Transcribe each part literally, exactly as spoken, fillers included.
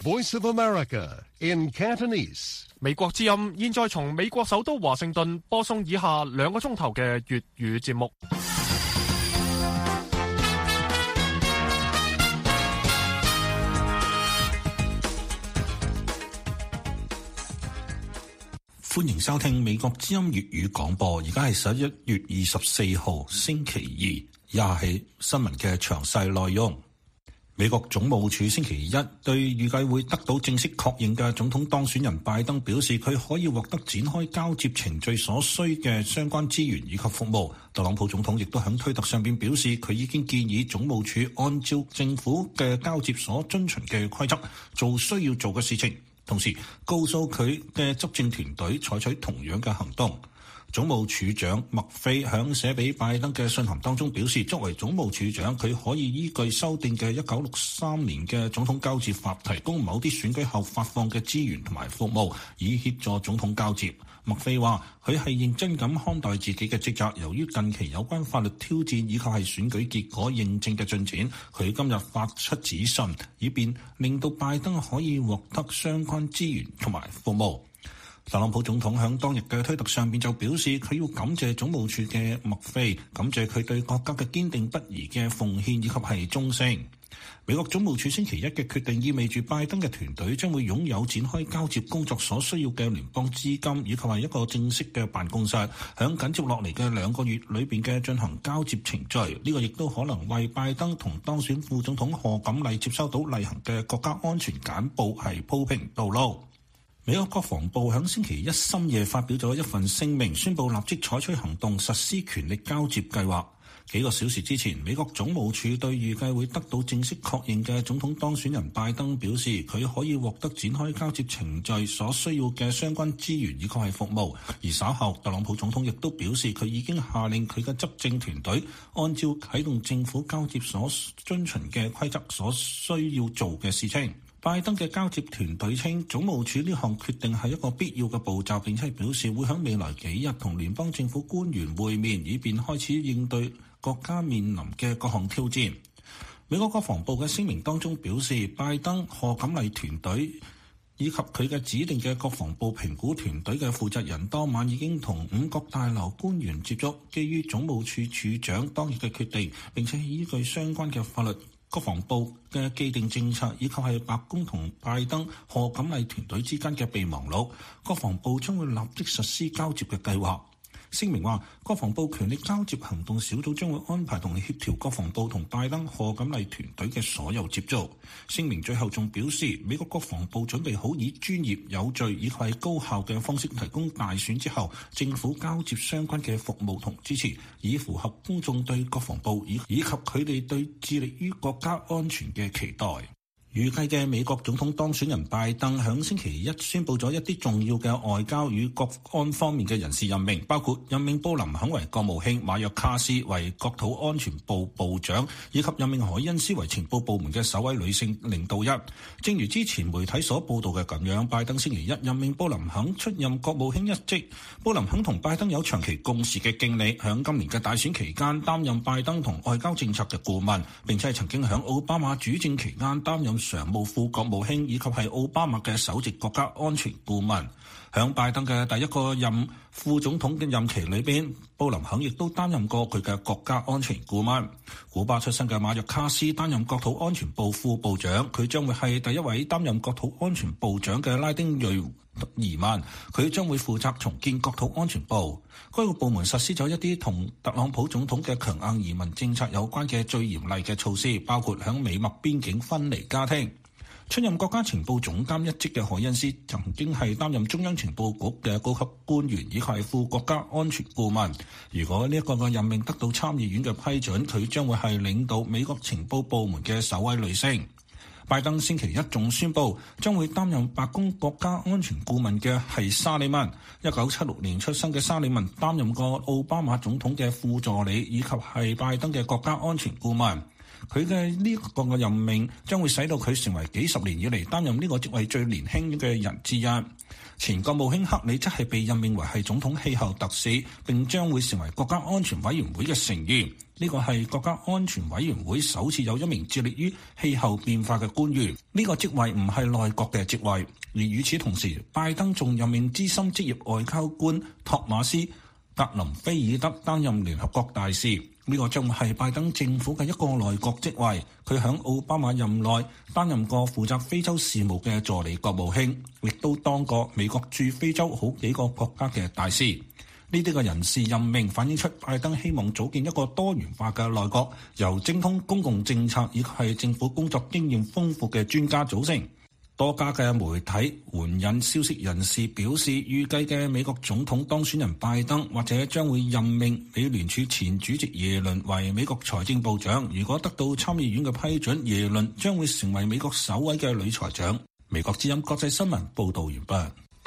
Voice of America in Cantonese。 美國之音現在從美國首都華盛頓播送以下兩個鐘頭嘅粵語節目。 歡迎收聽美國之音粵語廣播，而家係十一月二十四號星期二，以下係新聞嘅詳細內容。美國總務署星期一對預計會得到正式確認嘅總統當選人拜登表示，佢可以獲得展開交接程序所需嘅相關資源以及服務。特朗普總統亦都喺推特上邊表示，佢已經建議總務署按照政府嘅交接所遵循嘅規則做需要做嘅事情，同時告訴佢嘅執政團隊採取同樣嘅行動。總務署長麥菲響寫俾拜登嘅信函當中表示，作為總務署長，佢可以依據修訂嘅一九六三年嘅總統交接法，提供某啲選舉後發放嘅資源同埋服務，以協助總統交接。麥菲話佢係認真咁看待自己嘅職責，由於近期有關法律挑戰以及係選舉結果認證嘅進展，佢今日發出指信，以便令到拜登可以獲得相關資源同埋服務。特朗普總統喺當日嘅推特上面就表示，佢要感謝總務處嘅麥菲，感謝佢對國家嘅堅定不移嘅奉獻以及係忠誠。美國總務處星期一嘅決定意味住拜登嘅團隊將會擁有展開交接工作所需要嘅聯邦資金，以及係一個正式嘅辦公室，響緊接落嚟嘅兩個月裏邊嘅進行交接程序。呢個亦都可能為拜登同當選副總統賀錦麗接收到例行嘅國家安全簡報係鋪平道路。美國國防部喺星期一深夜發表咗一份聲明，宣布立即採取行動實施權力交接計劃。幾個小時之前，美國總務署對預計會得到正式確認嘅總統當選人拜登表示，佢可以獲得展開交接程序所需要嘅相關資源以及係服務。而稍後，特朗普總統亦都表示，佢已經下令佢嘅執政團隊按照啟動政府交接所遵循嘅規則所需要做嘅事情。拜登嘅交接團隊稱，總務署呢項決定係一個必要嘅步驟，並且表示會喺未來幾日同聯邦政府官員會面，以便開始應對國家面臨嘅各項挑戰。美國國防部嘅聲明當中表示，拜登、賀錦麗團隊以及佢嘅指定嘅國防部評估團隊嘅負責人當晚已經同五角大樓官員接觸，基於總務處處長當日嘅決定，並且依據相關嘅法律、國防部嘅既定政策以及係白宮同拜登、賀錦麗團隊之間嘅備忘錄，國防部將會立即實施交接嘅計劃。聲明話，國防部權力交接行動小組將會安排同協調國防部同拜登、賀錦麗團隊嘅所有接觸。聲明最後仲表示，美國國防部準備好以專業、有序以及係高效嘅方式提供大選之後政府交接相關嘅服務同支持，以符合公眾對國防部以以及佢哋對致力於國家安全嘅期待。預計嘅美國總統當選人拜登響星期一宣佈咗一啲重要嘅外交與國安方面嘅人事任命，包括任命布林肯為國務卿，馬約卡斯為國土安全部部長，以及任命凱恩斯為情報部門嘅首位女性領導人。正如之前媒體所報道嘅咁樣，拜登星期一任命布林肯出任國務卿一職。布林肯同拜登有長期共事嘅經歷，響今年嘅大選期間擔任拜登同外交政策嘅顧問，並且係曾經響奧巴馬主政期間擔任常務副國務卿，以及係奧巴馬嘅首席國家安全顧問。響拜登嘅第一個任副總統嘅任期裏邊，布林肯亦都擔任過佢嘅國家安全顧問。古巴出身嘅馬約卡斯擔任國土安全部副部長，佢將會係第一位擔任國土安全部長嘅拉丁裔移民，佢將會負責重建國土安全部。該個部門實施咗一啲同特朗普總統嘅強硬移民政策有關嘅最嚴厲嘅措施，包括響美墨邊境分離家庭。出任國家情報總監一職嘅凱恩斯曾經係擔任中央情報局嘅高級官員，以及係副國家安全顧問。如果呢一個嘅任命得到參議院嘅批准，佢將會係領導美國情報部門嘅首位女性。拜登星期一仲宣布將會擔任白宮國家安全顧問嘅係沙利文。一九七六年出生嘅沙利文擔任過奧巴馬總統嘅副助理，以及係拜登嘅國家安全顧問。 佢嘅呢個嘅任命將會使到佢成為幾十年以嚟擔任呢個職位最年輕嘅人之一。前國務卿克里則係被任命為係總統氣候特使，並將會成為國家安全委員會嘅成員。呢個係國家安全委員會首次有一名致力於氣候變化嘅官員。呢個職位唔係內閣嘅職位。而與此同時，拜登仲任命資深職業外交官托馬斯格林菲爾德擔任聯合國大使。呢個將會係拜登政府嘅一個內閣職位。佢喺奧巴馬任內擔任過負責非洲事務嘅助理國務卿，亦都當過美國駐非洲好幾個國家嘅大使。呢啲嘅人事任命反映出拜登希望組建一個多元化嘅內閣，由精通公共政策以及係政府工作經驗豐富嘅專家組成。多家嘅媒體援引消息人士表示，預計嘅美國總統當選人拜登或者將會任命美聯儲前主席耶倫為美國財政部長。如果得到參議院嘅批准，耶倫將會成為美國首位嘅女財長。美國之音國際新聞報道完畢。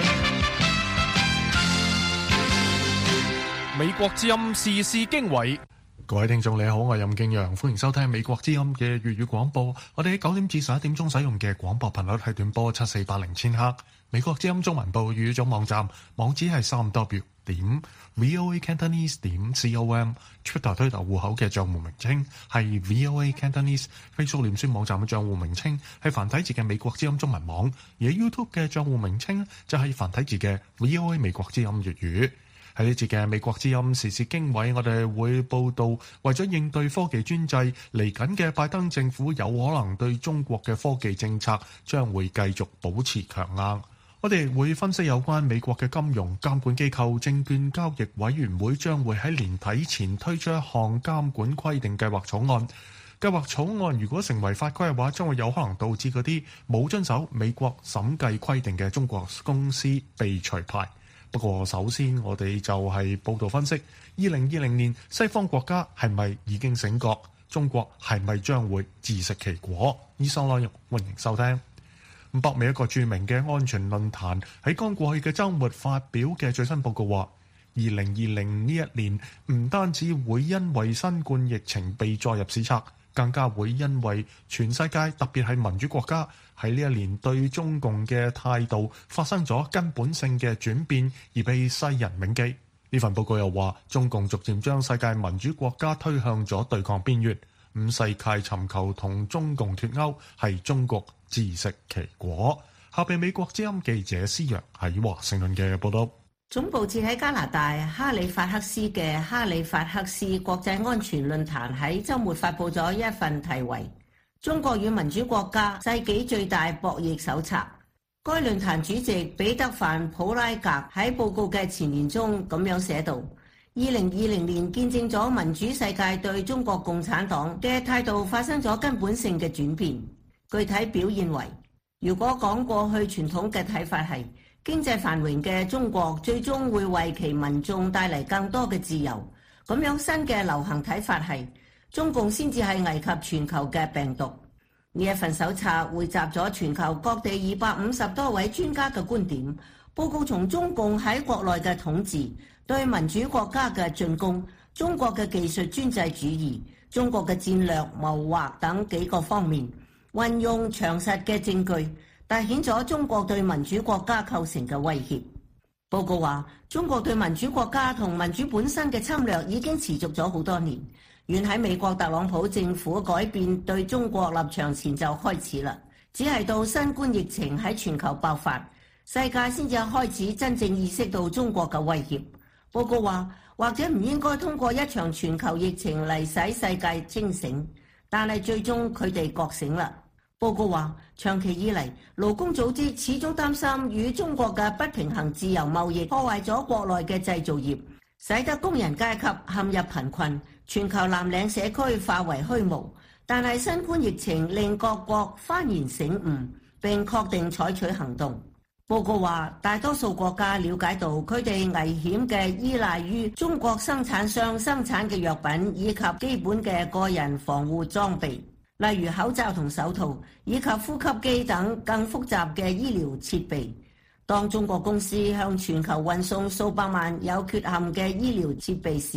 美國之音時事經緯。 各位聽眾你好，我係任敬陽，歡迎收聽美國之音嘅粵語廣播。我哋喺九點至十一點鐘使用嘅廣播頻率係短波七四八零千赫。美國之音中文部粵語組網站網址係三 w 點 voa cantonese 點 com。Twitter 推特戶口嘅賬戶名稱係 voa cantonese。Facebook 臉書網站嘅賬戶名稱係繁體字嘅美國之音中文網，而 YouTube 嘅賬戶名稱就係繁體字嘅 voa 美國之音粵語。喺呢節嘅美國之音時事經緯，我哋會報道為咗應對科技專制，嚟緊嘅拜登政府有可能對中國嘅科技政策將會繼續保持強硬。我哋會分析有關美國嘅金融監管機構證券交易委員會將會喺年底前推出一項監管規定計劃草案。計劃草案如果成為法規嘅話，將會有可能導致嗰啲冇遵守美國審計規定嘅中國公司被除牌。不過首先我哋就係報道分析，二零二零年西方國家係咪已經醒覺，中國係咪將會自食其果？以上內容歡迎收聽。北美一個著名嘅安全論壇喺剛過去嘅週末發表嘅最新報告話，二零二零呢一年唔單止會因為新冠疫情被載入史冊，更加會因為全世界特別係民主國家喺呢一年對中共嘅態度發生咗根本性嘅轉變而被世人銘記。呢份報告又話，中共逐漸將世界民主國家推向咗對抗邊緣，五世界尋求同中共脫鈎係中國自食其果。下邊美國之音記者施陽喺華盛頓嘅報道。 總部設喺加拿大哈利法克斯嘅哈利法克斯國際安全論壇喺週末發布咗一份題為《中國與民主國家世紀最大博弈手冊》。該論壇主席彼得范普拉格喺報告嘅前言中咁樣寫道：二零二零年見證咗民主世界對中國共產黨嘅態度發生咗根本性嘅轉變。具體表現為，如果講過去傳統嘅睇法係經濟繁榮嘅中國最終會為其民眾帶嚟更多嘅自由，咁樣新嘅流行睇法係中共先至係危及全球嘅病毒。呢一份手冊匯集咗全球各地二百五十多位專家嘅觀點，報告從中共喺國內嘅統治、對民主國家嘅進攻、中國嘅技術專制主義、中國嘅戰略謀劃等幾個方面，運用詳實嘅證據，凸顯咗中國對民主國家構成嘅威脅。報告話，中國對民主國家同民主本身嘅侵略已經持續咗好多年，遠喺美國特朗普政府改變對中國立場前就開始啦，只係到新冠疫情喺全球爆發，世界先至開始真正意識到中國嘅威脅。報告話，或者唔應該通過一場全球疫情嚟使世界清醒，但係最終佢哋覺醒啦。報告話，長期以嚟，勞工組織始終擔心與中國嘅不平衡自由貿易破壞咗國內嘅製造業，使得工人階級陷入貧困，全球藍領社區化為虛無。但係新冠疫情令各國幡然醒悟，並確定採取行動。報告話，大多數國家了解到佢哋危險嘅依賴於中國生產商生產嘅藥品以及基本嘅個人防護裝備，例如口罩同手套，以及呼吸機等更複雜嘅醫療設備。當中國公司向全球運送數百萬有缺陷嘅醫療設備時，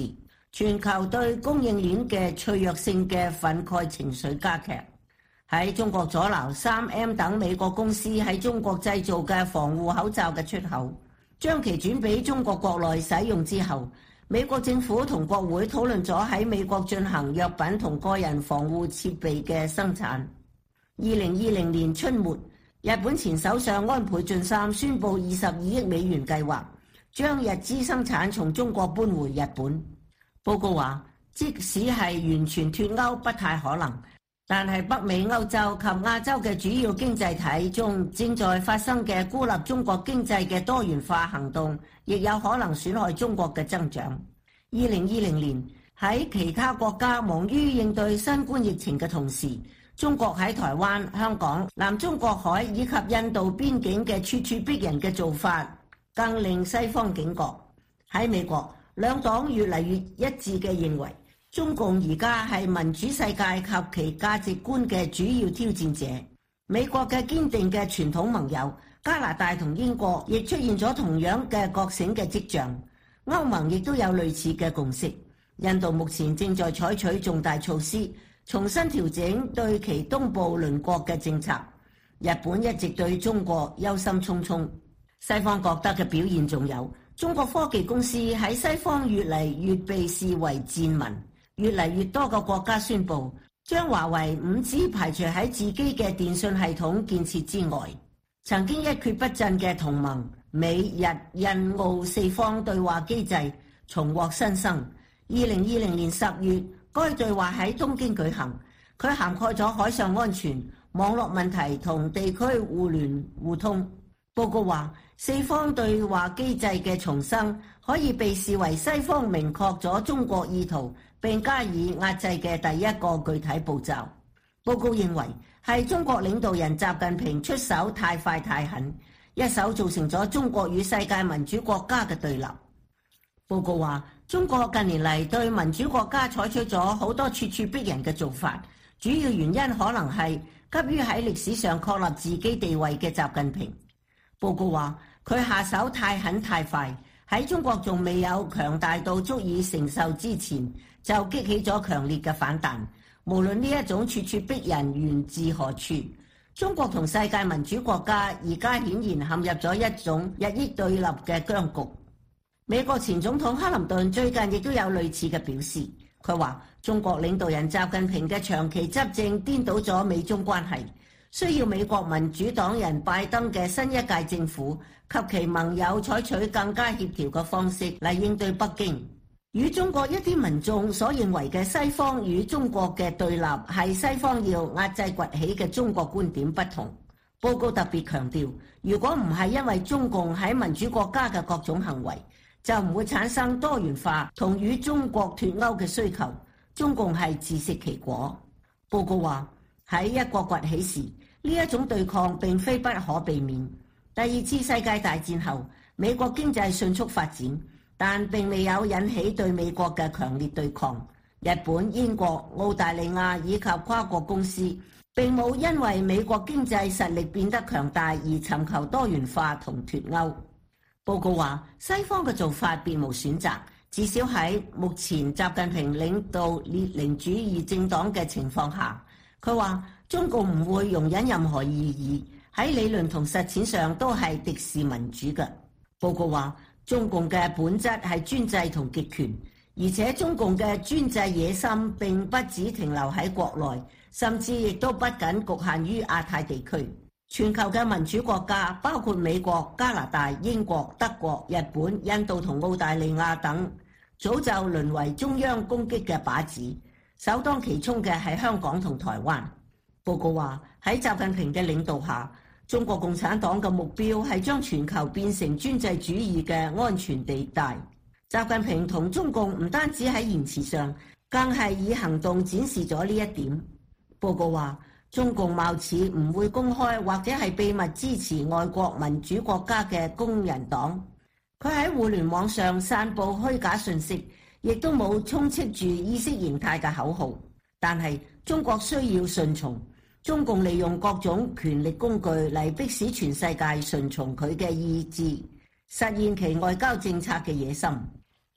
全球對供應鏈嘅脆弱性嘅憤慨情緒加劇。喺中國阻撓 三 M 等美國公司喺中國製造嘅防護口罩嘅出口，將其轉俾中國國內使用之後，美國政府同國會討論咗喺美國進行藥品同個人防護設備嘅生產。二零二零年春末，日本前首相安倍晉三宣布二十二億美元計劃，將日資生產從中國搬回日本。報告話，即使係完全脫鈎不太可能，但係北美、歐洲及亞洲嘅主要經濟體中正在發生嘅孤立中國經濟嘅多元化行動，亦有可能損害中國嘅增長。二零二零年喺其他國家忙於應對新冠疫情嘅同時，中國喺台灣、香港、南中國海以及印度邊境嘅處處逼人嘅做法，更令西方警覺。喺美國，兩黨越嚟越一致嘅認為，中共而家係民主世界及其價值觀嘅主要挑戰者。美國嘅堅定嘅傳統盟友加拿大同英國亦出現咗同樣嘅覺醒嘅跡象，歐盟亦都有類似嘅共識。印度目前正在採取重大措施，重新調整對其東部鄰國嘅政策。日本一直對中國憂心忡忡。西方覺得嘅表現仲有，中國科技公司喺西方越嚟越被視為賤民。越嚟越多個國家宣布將華為 五 G 排除喺自己嘅電信系統建設之外。曾經一蹶不振嘅同盟美日印澳四方對話機制重獲新生。二零二零年十月，該對話喺東京舉行，佢涵蓋咗海上安全、網絡問題同地區互聯互通。報告話，四方對話機制嘅重生可以被視為西方明確咗中國意圖並加以壓制嘅第一個具體步驟。報告認為係中國領導人習近平出手太快太狠，一手造成咗中國與世界民主國家嘅對立。報告話，中國近年嚟對民主國家採取咗好多處處逼人嘅做法，主要原因可能係急於喺歷史上確立自己地位嘅習近平。報告話，佢下手太狠太快，喺中國仲未有強大到足以承受之前，就激起咗強烈嘅反彈。無論呢一種處處逼人源自何處，中國同世界民主國家而家顯然陷入咗一種日益對立嘅僵局。美國前總統克林頓最近亦都有類似嘅表示，佢話中國領導人習近平嘅長期執政顛倒咗美中關係，需要美國民主黨人拜登嘅新一屆政府及其盟友採取更加協調嘅方式嚟應對北京。與中國一啲民眾所認為嘅西方與中國嘅對立係西方要壓制崛起嘅中國觀點不同。報告特別強調，如果唔係因為中共喺民主國家嘅各種行為，就唔會產生多元化同與中國脫鈎嘅需求。中共係自食其果。報告話，喺一國崛起時，呢一種對抗並非不可避免。第二次世界大戰後，美國經濟迅速發展，但並未有引起對美國嘅強烈對抗。日本、英國、澳大利亞以及跨國公司並冇因為美國經濟實力變得強大而尋求多元化同脫鈎。報告話，西方嘅做法別無選擇，至少喺目前習近平領導列寧主義政黨嘅情況下。佢話中共唔會容忍任何異議，喺理論同實踐上都係敵視民主嘅。報告話，中共嘅本質係專制同極權，而且中共嘅專制野心並不只停留喺國內，甚至亦都不僅局限於亞太地區。全球嘅民主國家，包括美國、加拿大、英國、德國、日本、印度同澳大利亞等，早就淪為中央攻擊嘅靶子。首當其衝嘅係香港同台灣。報告話，喺習近平嘅領導下，中國共產黨嘅目標係將全球變成專制主義嘅安全地帶。習近平同中共唔單止喺言辭上，更係以行動展示咗呢一點。報告話，中共貌似唔會公開或者係秘密支持外國民主國家嘅工人黨，佢喺互聯網上散佈虛假信息，亦都冇充斥住意識形態嘅口號。但係中國需要順從，中共利用各種權力工具嚟迫使全世界順從佢嘅意志，實現其外交政策嘅野心。呢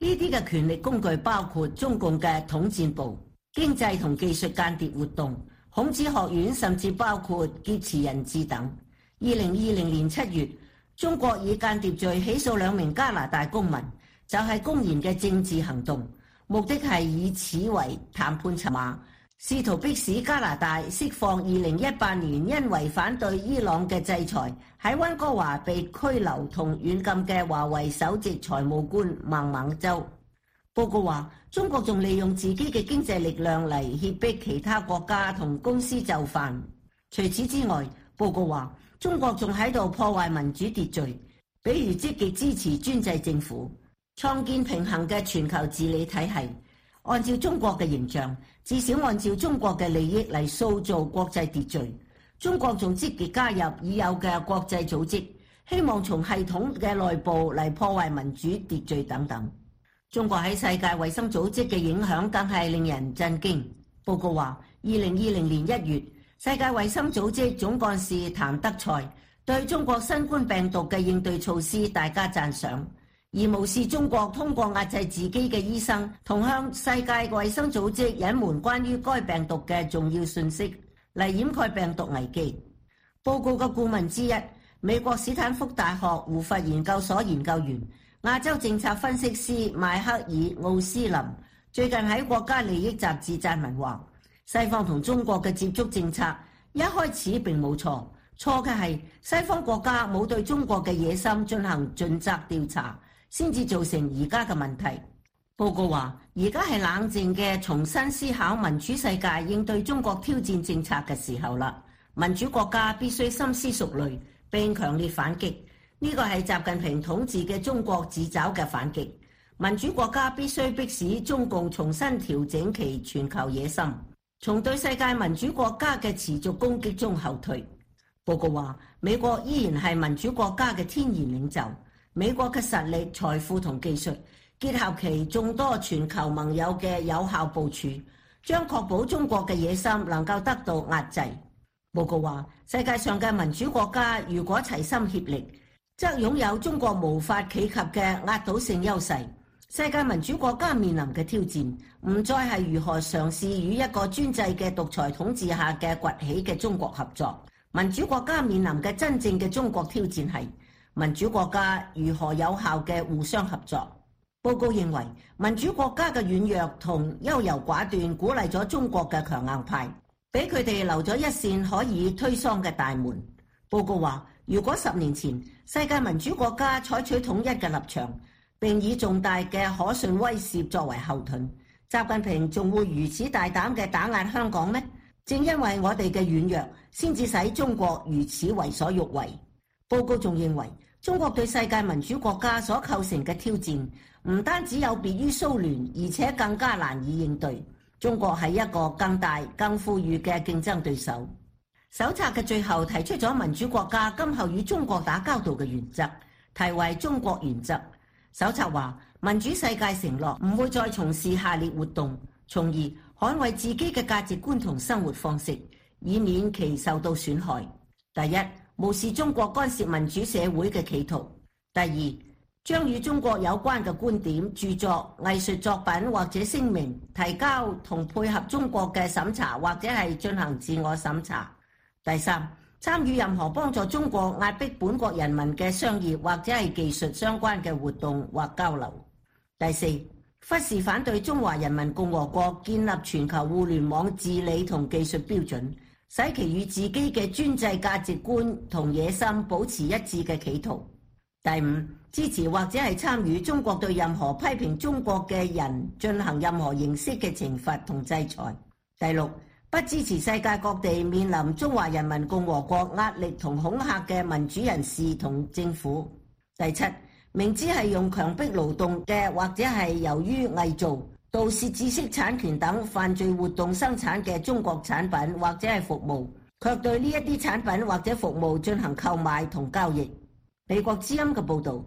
呢啲嘅權力工具包括中共嘅統戰部、經濟同技術間諜活動、孔子學院，甚至包括劫持人質等。二零二零年七月，中國以間諜罪起訴兩名加拿大公民，就係公然嘅政治行動，目的係以此為談判籌碼，試圖迫使加拿大釋放二零一八年因為反對伊朗嘅制裁喺溫哥華被拘留同軟禁嘅華為首席財務官孟晚舟。報告話，中國仲利用自己嘅經濟力量嚟脅迫其他國家同公司就範。除此之外，報告話中國仲喺度破壞民主秩序，比如積極支持專制政府，創建平衡嘅全球治理體系。按照中國嘅形象，至少按照中國嘅利益嚟塑造國際秩序。中國仲積極加入已有嘅國際組織，希望從系統嘅內部嚟破壞民主秩序等等。中國喺世界衛生組織嘅影響更係令人震驚。報告話，二零二零年一月，世界衛生組織總幹事譚德塞對中國新冠病毒嘅應對措施大加讚賞，而無視中國通過壓制自己嘅醫生同向世界衛生組織隱瞞關於該病毒嘅重要信息嚟掩蓋病毒危機。報告嘅顧問之一，美國史坦福大學胡佛研究所研究員、亞洲政策分析師邁克爾奧斯林最近喺國家利益雜誌撰文話，西方同中國嘅接觸政策一開始並冇錯，錯嘅係西方國家冇對中國嘅野心進行盡責調查，先至造成而家嘅問題。報告話，而家係冷靜嘅重新思考民主世界應對中國挑戰政策嘅時候啦。民主國家必須深思熟慮並強烈反擊。呢個係習近平統治嘅中國自找嘅反擊。民主國家必須迫使中共重新調整其全球野心，從對世界民主國家嘅持續攻擊中後退。報告話，美國依然係民主國家嘅天然領袖。美國嘅實力、財富同技術，結合其眾多全球盟友嘅有效部署，將確保中國嘅野心能夠得到壓制。報告話，世界上嘅民主國家如果齊心協力，則擁有中國無法企及嘅壓倒性優勢。世界民主國家面臨嘅挑戰，唔再係如何嘗試與一個專制嘅獨裁統治下嘅崛起嘅中國合作。民主國家面臨嘅真正嘅中國挑戰係民主國家如何有效嘅互相合作。報告認為，民主國家嘅軟弱同優柔寡斷鼓勵咗中國嘅強硬派，俾佢哋留咗一扇可以推搡嘅大門。報告話，如果十年前世界民主國家採取統一嘅立場，並以重大嘅可信威懾作為後盾，習近平仲會如此大膽嘅打壓香港咩？正因為我哋嘅軟弱，先至使中國如此為所欲為。報告仲認為，中國對世界民主國家所構成嘅挑戰，唔單止有別於蘇聯，而且更加難以應對。中國係一個更大、更富裕嘅競爭對手。手冊嘅最後提出咗民主國家今後與中國打交道嘅原則，題為中國原則。手冊話，民主世界承諾唔會再從事下列活動，從而捍衛自己嘅價值觀同生活方式，以免其受到損害。第一，無視中國干涉民主社會嘅企圖；第二，將與中國有關嘅觀點、著作、藝術作品或者聲明提交同配合中國嘅審查，或者係進行自我審查；第三，參與任何幫助中國壓迫本國人民嘅商業或者係技術相關嘅活動或交流；第四，忽視反對中華人民共和國建立全球互聯網治理同技術標準，使其與自己嘅專制價值觀同野心保持一致嘅企圖；第五，支持或者係參與中國對任何批評中國嘅人進行任何形式嘅懲罰同制裁；第六，不支持世界各地面臨中華人民共和國壓力同恐嚇嘅民主人士同政府；第七，明知係用強迫勞動嘅或者係由於偽造、盜竊知識產權等犯罪活動生產嘅中國產品或者係服務，卻對呢一啲產品或者服務進行購買同交易。美國之音嘅報導。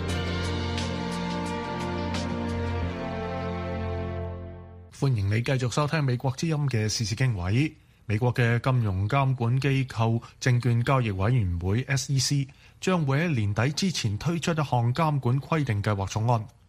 歡迎你繼續收聽美國之音嘅時事經緯。美國嘅金融監管機構證券交易委員會 S E C 將會喺年底之前推出一項監管規定計劃草案，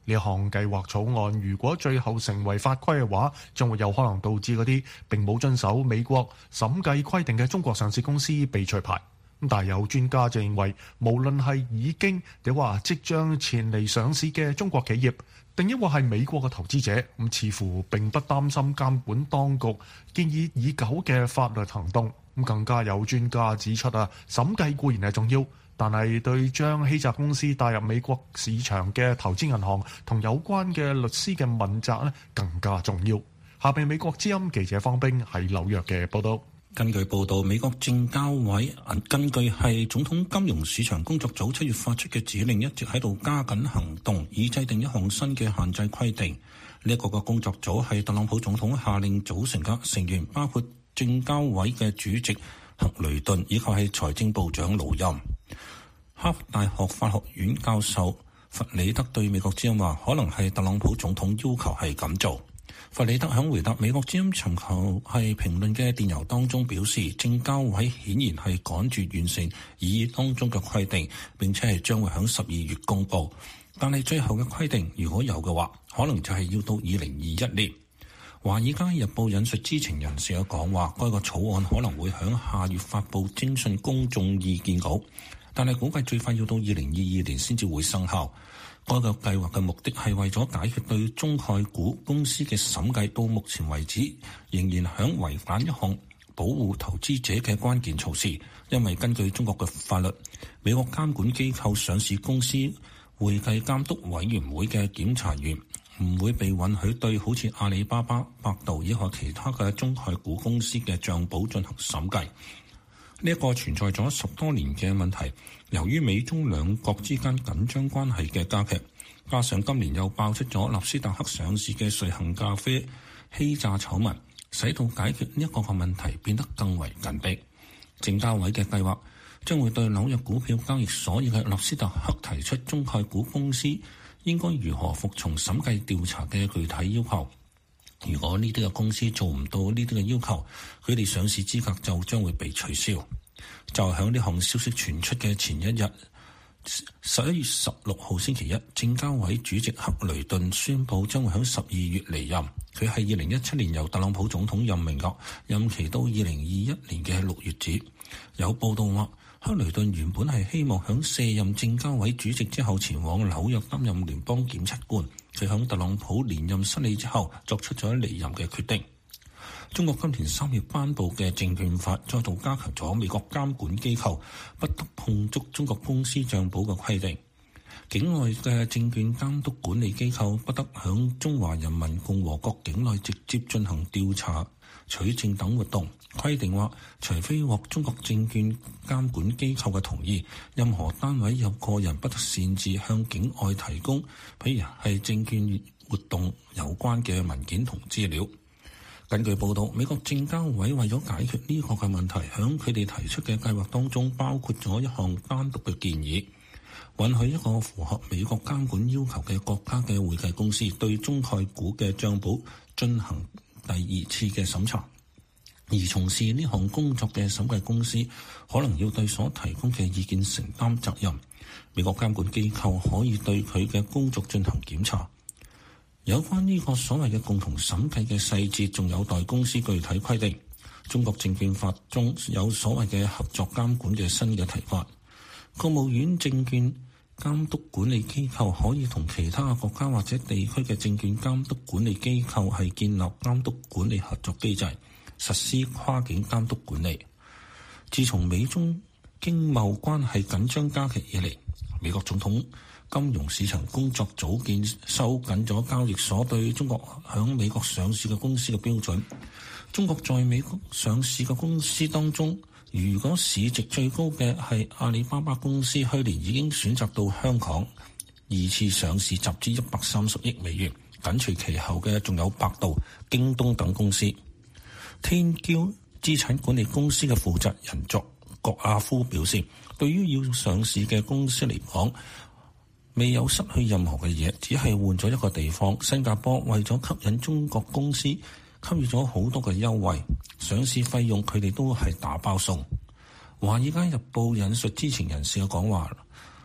呢項計劃草案如果最後成為法規嘅話，將會有可能導致嗰啲並冇遵守美國審計規定嘅中國上市公司被除牌。但係有專家就認為，無論係已經定話即將前嚟上市嘅中國企業，定抑或係美國嘅投資者，咁似乎並不擔心監管當局建議已久嘅法律行動。咁更加有專家指出啊，審計固然係重要，但係對將欺詐公司帶入美國市場嘅投資銀行同有關嘅律師嘅問責咧，更加重要。下邊美國之音記者方冰喺紐約嘅報道。 根據報道，美國證交委根據係總統金融市場工作組七月發出嘅指令，一直喺度加緊行動，以制定一項新嘅限制規定。呢一個嘅工作組係特朗普總統下令組成嘅，成員包括證交委嘅主席克雷頓以及係財政部長盧任。哈佛大學法學院教授弗里德對美國之音話，可能係特朗普總統要求係咁做。弗里德響回答美國之音尋求係評論嘅電郵當中表示，證交委顯然係趕住完成議當中嘅規定，並且係將會響十二月公布。但係最後嘅規定如果有嘅話，可能就係要到二零二一年。華爾街日報引述知情人士嘅講話，該個草案可能會響下月發布徵詢公眾意見稿，但係估計最快要到二零二二年先至會生效。該個計劃嘅目的係為咗解決對中概股公司嘅審計，到目前為止仍然響違反一項保護投資者嘅關鍵措施。因為根據中國嘅法律，美國監管機構上市公司會計監督委員會嘅檢查員唔會被允許對好似阿里巴巴、百度以及其他嘅中概股公司嘅賬簿進行審計。呢一個存在咗十多年嘅問題，由於美中兩國之間緊張關係嘅加劇，加上今年又爆出咗納斯達克上市嘅瑞幸咖啡欺詐醜聞，使到解決呢一個嘅問題變得更為緊迫。證交委嘅計劃將會對紐約股票交易所以及納斯達克提出中概股公司應該如何服從審計調查嘅具體要求。如果呢啲嘅公司做唔到呢啲嘅要求，佢哋上市資格就將會被取消。就喺呢項消息傳出嘅前一日，十一月十六號星期一，證交委主席克雷頓宣布將會喺十二月離任。佢係二零一七年由特朗普總統任命嘅，任期到二零二一年嘅六月止。有報道話，克雷頓原本係希望喺卸任證交委主席之後前往紐約擔任聯邦檢察官。佢喺特朗普連任失利之後作出咗離任嘅決定。中國今年三月頒布嘅證券法再度加強咗美國監管機構不得碰觸中國公司賬簿嘅規定。境外嘅證券監督管理機構不得響中華人民共和國境內直接進行調查、取證等活動。規定話，除非獲中國證券監管機構嘅同意，任何單位有個人不得擅自向境外提供，譬如係證券活動有關嘅文件同資料。根據報道，美國證交委為咗解決呢個嘅問題，響佢哋提出嘅計劃當中，包括咗一項單獨嘅建議，允許一個符合美國監管要求嘅國家嘅會計公司對中概股嘅賬簿進行第二次嘅審查。而從事呢項工作嘅審計公司可能要對所提供嘅意見承擔責任。美國監管機構可以對佢嘅工作進行檢查。有關呢個所謂嘅共同審計嘅細節，仲有待公司具體規定。中國證券法中有所謂嘅合作監管嘅新嘅提法。國務院證券監督管理機構可以同其他國家或者地區嘅證券監督管理機構係建立監督管理合作機制，實施跨境監督管理。自從美中經貿關係緊張加劇以嚟，美國總統金融市場工作組建收緊咗交易所對中國響美國上市嘅公司嘅標準。中國在美國上市嘅公司當中，如果市值最高嘅係阿里巴巴公司，去年已經選擇到香港二次上市，集資一百三十億美元。緊隨其後嘅仲有百度、京東等公司。天驕資產管理公司嘅負責人作郭亞夫表示，對於要上市嘅公司嚟講，未有失去任何嘅嘢，只係換咗一個地方。新加坡為咗吸引中國公司，給予咗好多嘅優惠，上市費用佢哋都係打包送。華爾街日報引述知情人士嘅講話，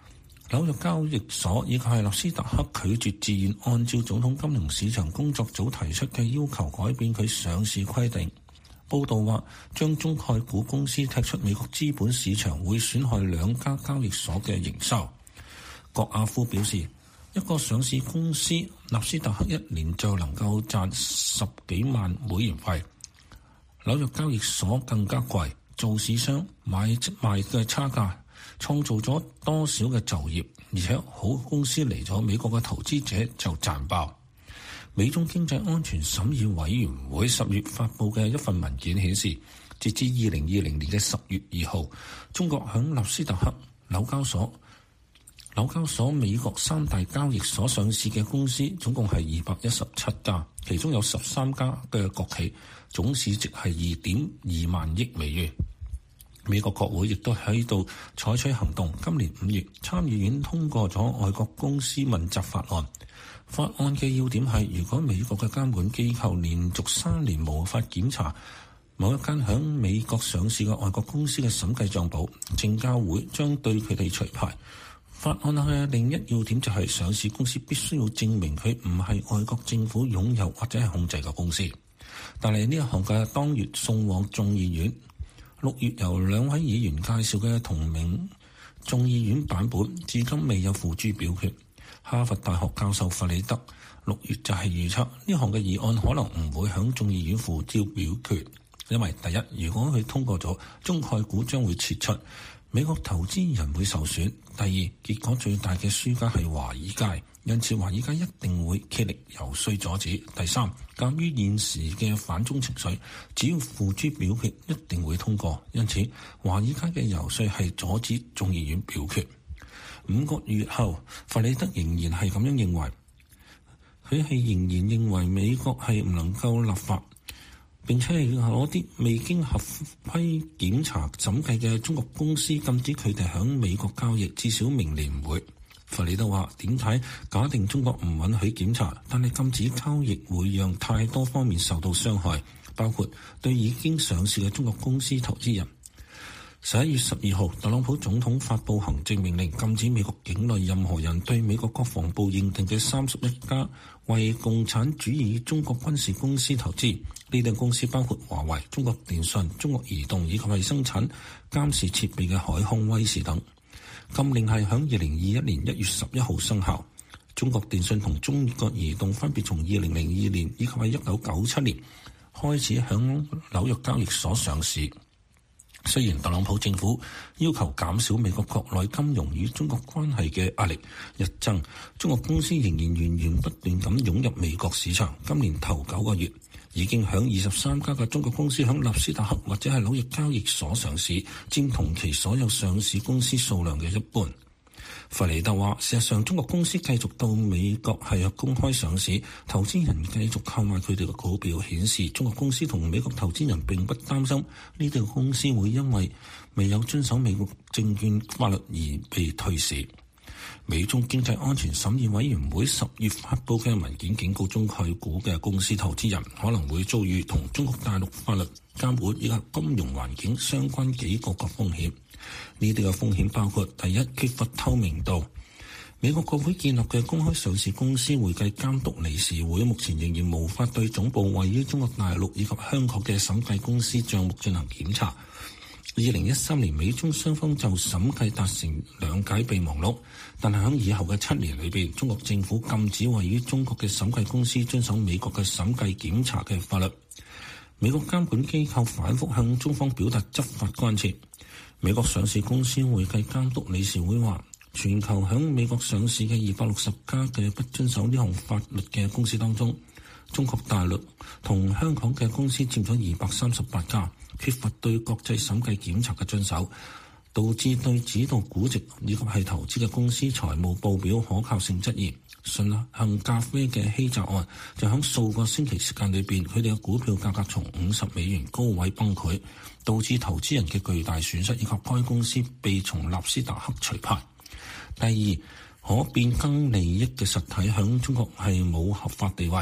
紐約交易所以及係納斯達克拒絕自願按照總統金融市場工作組提出嘅要求改變佢上市規定。報道話，將中概股公司踢出美國資本市場會損害兩家交易所嘅營收。郭亞夫表示，一個上市公司納斯達克一年就能夠賺十幾萬美元費，紐約交易所更加貴，做市商買賣嘅差價創造咗多少嘅就業，而且好公司嚟咗美國嘅投資者就賺爆。美中經濟安全審議委員會十月發布嘅一份文件顯示，截至二零二零年嘅十月二號，中國響納斯達克、紐交所、紐交所美國三大交易所上市嘅公司總共係二百一十七家，其中有十三家嘅國企，總市值係二點二萬億美元。美國國會亦都喺度採取行動，今年五月參議院通過咗外國公司問責法案。法案嘅要點係，如果美國嘅監管機構連續三年無法檢查某一間響美國上市嘅外國公司嘅審計賬簿，證交會將對佢哋除牌。法案嘅另一要點就係，上市公司必須要證明佢唔係外國政府擁有或者係控制嘅公司。但係呢一項嘅當月送往眾議院，六月由兩位議員介紹嘅同名眾議院版本，至今未有付諸表決。哈佛大學教授弗里德六月就係預測呢項嘅議案可能唔會響眾議院付諸表決，因為第一，如果佢通過咗，中概股將會撤出，美國投資人會受損；第二，結果最大嘅輸家係華爾街，因此華爾街一定會竭力游說阻止；第三，鑑於現時嘅反中情緒，只要付諸表決一定會通過，因此華爾街嘅游說係阻止眾議院表決。五個月後，弗里德仍然係咁樣認為，佢係仍然認為美國係唔能夠立法，並且係攞啲未經合規檢查審計嘅中國公司禁止佢哋喺美國交易，至少明年唔會。弗里德話：點解假定中國唔允許檢查，但係禁止交易會讓太多方面受到傷害，包括對已經上市嘅中國公司投資人。十一月十二號，特朗普總統發布行政命令，禁止美國境內任何人對美國國防部認定嘅三十一家為共產主義中國軍事公司投資。呢啲公司包括華為、中國電信、中國移動以及係生產監視設備嘅海康威視等。禁令係響二零二一年一月十一號生效。中國電信同中國移動分別從二零零二年以及係一九九七年開始響紐約交易所上市。雖然特朗普政府要求減少美國國內金融與中國關係嘅壓力日增，中國公司仍然源源不斷咁湧入美國市場。今年頭九個月，已經響二十三家嘅中國公司響納斯達克或者係紐約交易所上市，佔同期所有上市公司數量嘅一半。弗里德話：事實上，中國公司繼續到美國係公開上市，投資人繼續購買佢哋嘅股票，顯示中國公司同美國投資人並不擔心呢啲公司會因為未有遵守美國證券法律而被退市。美中經濟安全審議委員會十月發布嘅文件警告中概股嘅公司投資人可能會遭遇同中國大陸法律監管以及金融環境相關幾個個風險。呢啲嘅風險包括：第一，缺乏透明度。美國國會建立嘅公開上市公司會計監督理事會目前仍然無法對總部位於中國大陸以及香港嘅審計公司帳目進行檢查。二零一三年，美中雙方就審計達成兩解備忘錄，但係喺以後嘅七年裏邊，中國政府禁止位於中國嘅審計公司遵守美國嘅審計檢查嘅法律。美國監管機構反覆向中方表達執法關切。美國上市公司會計監督理事會話，全球響美國上市嘅二百六十家嘅不遵守呢項法律嘅公司當中，中國大陸同香港嘅公司佔咗二百三十八家，缺乏對國際審計檢查嘅遵守，導致對指導估值以及係投資嘅公司財務報表可靠性質疑。信幸咖啡嘅欺詐案就喺數個星期時間裏邊，佢哋嘅股票價格從五十美元高位崩潰，導致投資人嘅巨大損失，以及該公司被從納斯達克除牌。第二，可變更利益嘅實體喺中國係冇合法地位。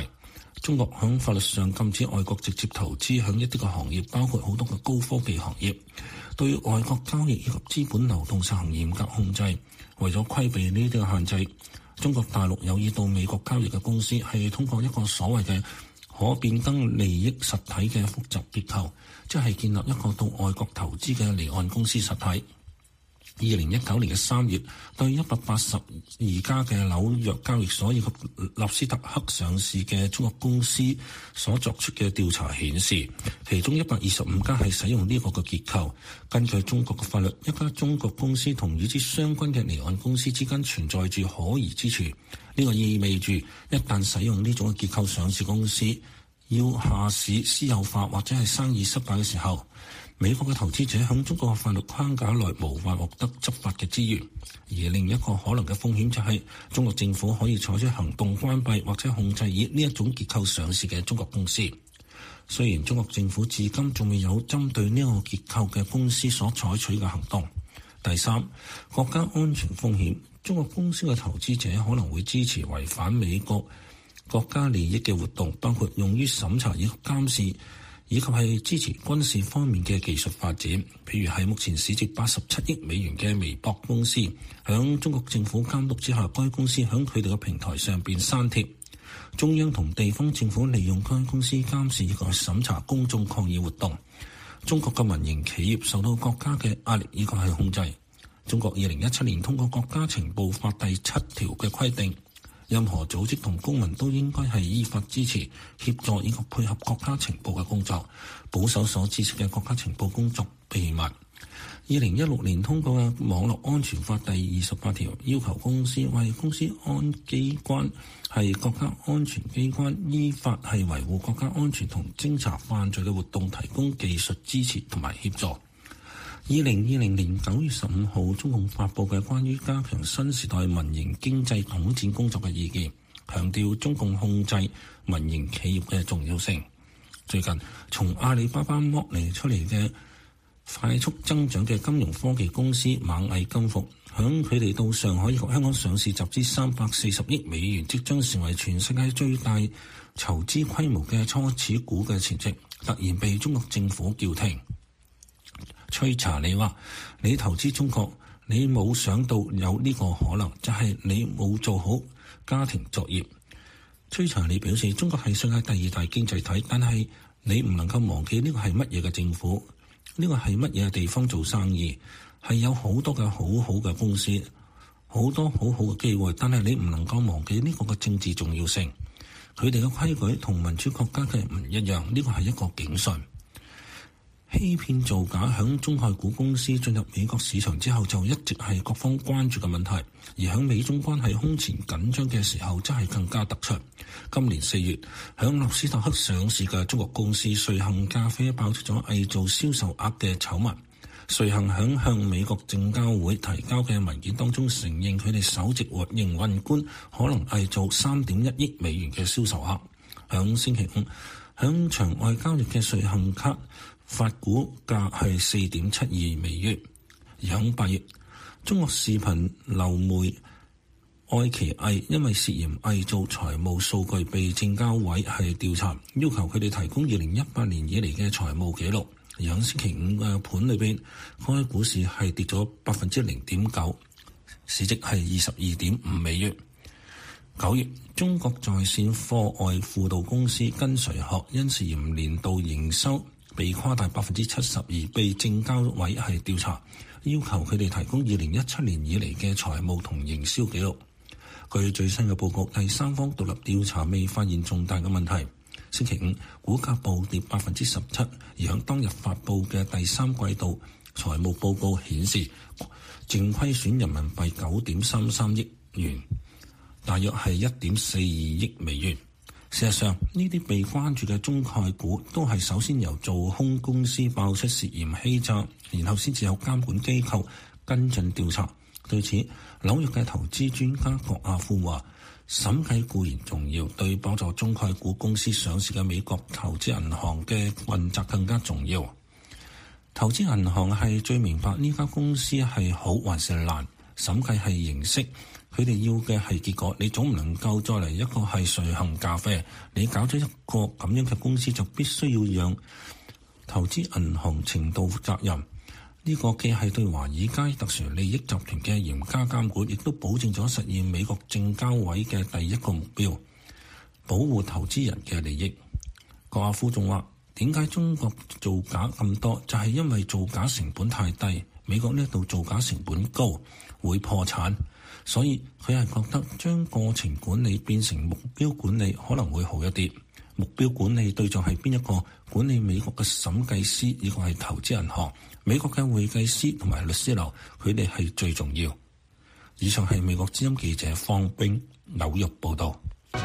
中國響法律上禁止外國直接投資響一啲個行業，包括好多個高科技行業，對外國交易以及資本流動實行嚴格控制。為咗規避呢啲嘅限制，中國大陸有意到美國交易嘅公司係通過一個所謂嘅可變更利益實體嘅複雜結構，即係建立一個到外國投資嘅離岸公司實體。二零一九年嘅三月，對一百八十二家嘅紐約交易所以及納斯達克上市嘅中國公司所作出嘅調查顯示，其中一百二十五家係使用呢個嘅結構。根據中國嘅法律，一家中國公司同與之相關嘅離岸公司之間存在住可疑之處。呢個意味住，一旦使用呢種嘅結構上市公司要下市私有化或者係生意失敗嘅時候，美國嘅投資者響中國嘅法律框架內無法獲得執法嘅資源。而另一個可能嘅風險就係中國政府可以採取行動關閉或者控制以呢一種結構上市嘅中國公司。雖然中國政府至今仲未有針對呢個結構嘅公司所採取嘅行動。第三，國家安全風險，中國公司嘅投資者可能會支持違反美國國家利益嘅活動，包括用於審查以及監視，以及係支持軍事方面嘅技術發展。譬如係目前市值八十七億美元嘅微博公司，響中國政府監督之下，該公司響佢哋嘅平台上邊刪帖。中央同地方政府利用該公司監視以及審查公眾抗議活動。中國嘅民營企業受到國家嘅壓力以及係控制。中國二零一七年通過國家情報法第七條嘅規定，任何組織同公民都應該係依法支持、協助以及配合國家情報嘅工作，保守所支持嘅國家情報工作秘密。二零一六年通過嘅網絡安全法第二十八條，要求公司為公司安機關係國家安全機關，依法係維護國家安全同偵查犯罪嘅活動提供技術支持同埋協助。二零二零年九月十五號，中共發布嘅關於加強新時代民營經濟統戰工作嘅意見，強調中共控制民營企業嘅重要性。最近，從阿里巴巴剝離出嚟嘅快速增長嘅金融科技公司螞蟻金服，響佢哋到上海以及香港上市集資三百四十億美元，即將成為全世界最大籌資規模嘅初始股嘅前夕，突然被中國政府叫停。吹查你話你投資中國，你冇想到有呢個可能，就係你冇做好家庭作業。吹查你表示，中國係世界第二大經濟體，但係你唔能夠忘記呢個係乜嘢嘅政府，呢個係乜嘢嘅地方做生意，係有好多嘅好好嘅公司，好多好好嘅機會，但係你唔能夠忘記呢個嘅政治重要性。佢哋嘅規矩同民主國家嘅唔一樣，呢個係一個警訊。欺騙造假響中概股公司進入美國市場之後，就一直係各方關注嘅問題，而響美中關係空前緊張嘅時候，真係更加突出。今年四月，響納斯達克上市嘅中國公司瑞幸咖啡爆出咗偽造銷售額嘅醜聞。瑞幸響向美國證交會提交嘅文件當中承認，佢哋首席營運官可能偽造三點一億美元嘅銷售額。響星期五，響場外交易嘅瑞幸卡發股價係四點七二美元。而響八月，中國視頻流媒愛奇藝因為涉嫌偽造財務數據被證交委係調查，要求佢哋提供二零一八年以嚟嘅財務記錄。而響星期五嘅盤裏邊，該股市係跌咗百分之零點九，市值係二十二點五美元。九月，中國在線課外輔導公司跟隨學因涉嫌年度營收被誇大百分之七十二，被證交委係調查，要求佢哋提供二零一七年以嚟嘅財務同營銷記錄。據最新嘅報告，第三方獨立調查未發現重大嘅問題。星期五，股價暴跌百分之十七，而響當日發布嘅第三季度財務報告顯示，淨虧損人民幣九點三三億元，大約係一點四二億美元。事實上，呢啲被關注嘅中概股都係首先由做空公司爆出涉嫌欺詐，然後先至有監管機構跟進調查。對此，紐約嘅投資專家郭亞夫話：審計固然重要，對幫助中概股公司上市嘅美國投資銀行嘅問責更加重要。投資銀行係最明白呢家公司係好還是爛， 審計係形式，佢哋要嘅係結果。你總唔能夠再嚟一個係瑞幸咖啡，你搞咗一個咁樣嘅公司就必須要讓投資銀行程度責任。呢、這個既係對華爾街特殊利益集團嘅嚴加監管，亦都保證咗實現美國證交委嘅第一個目標，保護投資人嘅利益。郭亞夫仲話：點解中國造假咁多？就係、是、因為造假成本太低，美國呢度造假成本高，會破產。所以佢係覺得將過程管理變成目標管理可能會好一啲。目標管理對象係邊一個？管理美國嘅審計師，呢個係投資銀行，美國嘅會計師同埋律師樓，佢哋係最重要。以上係美國之音記者方冰紐約報道。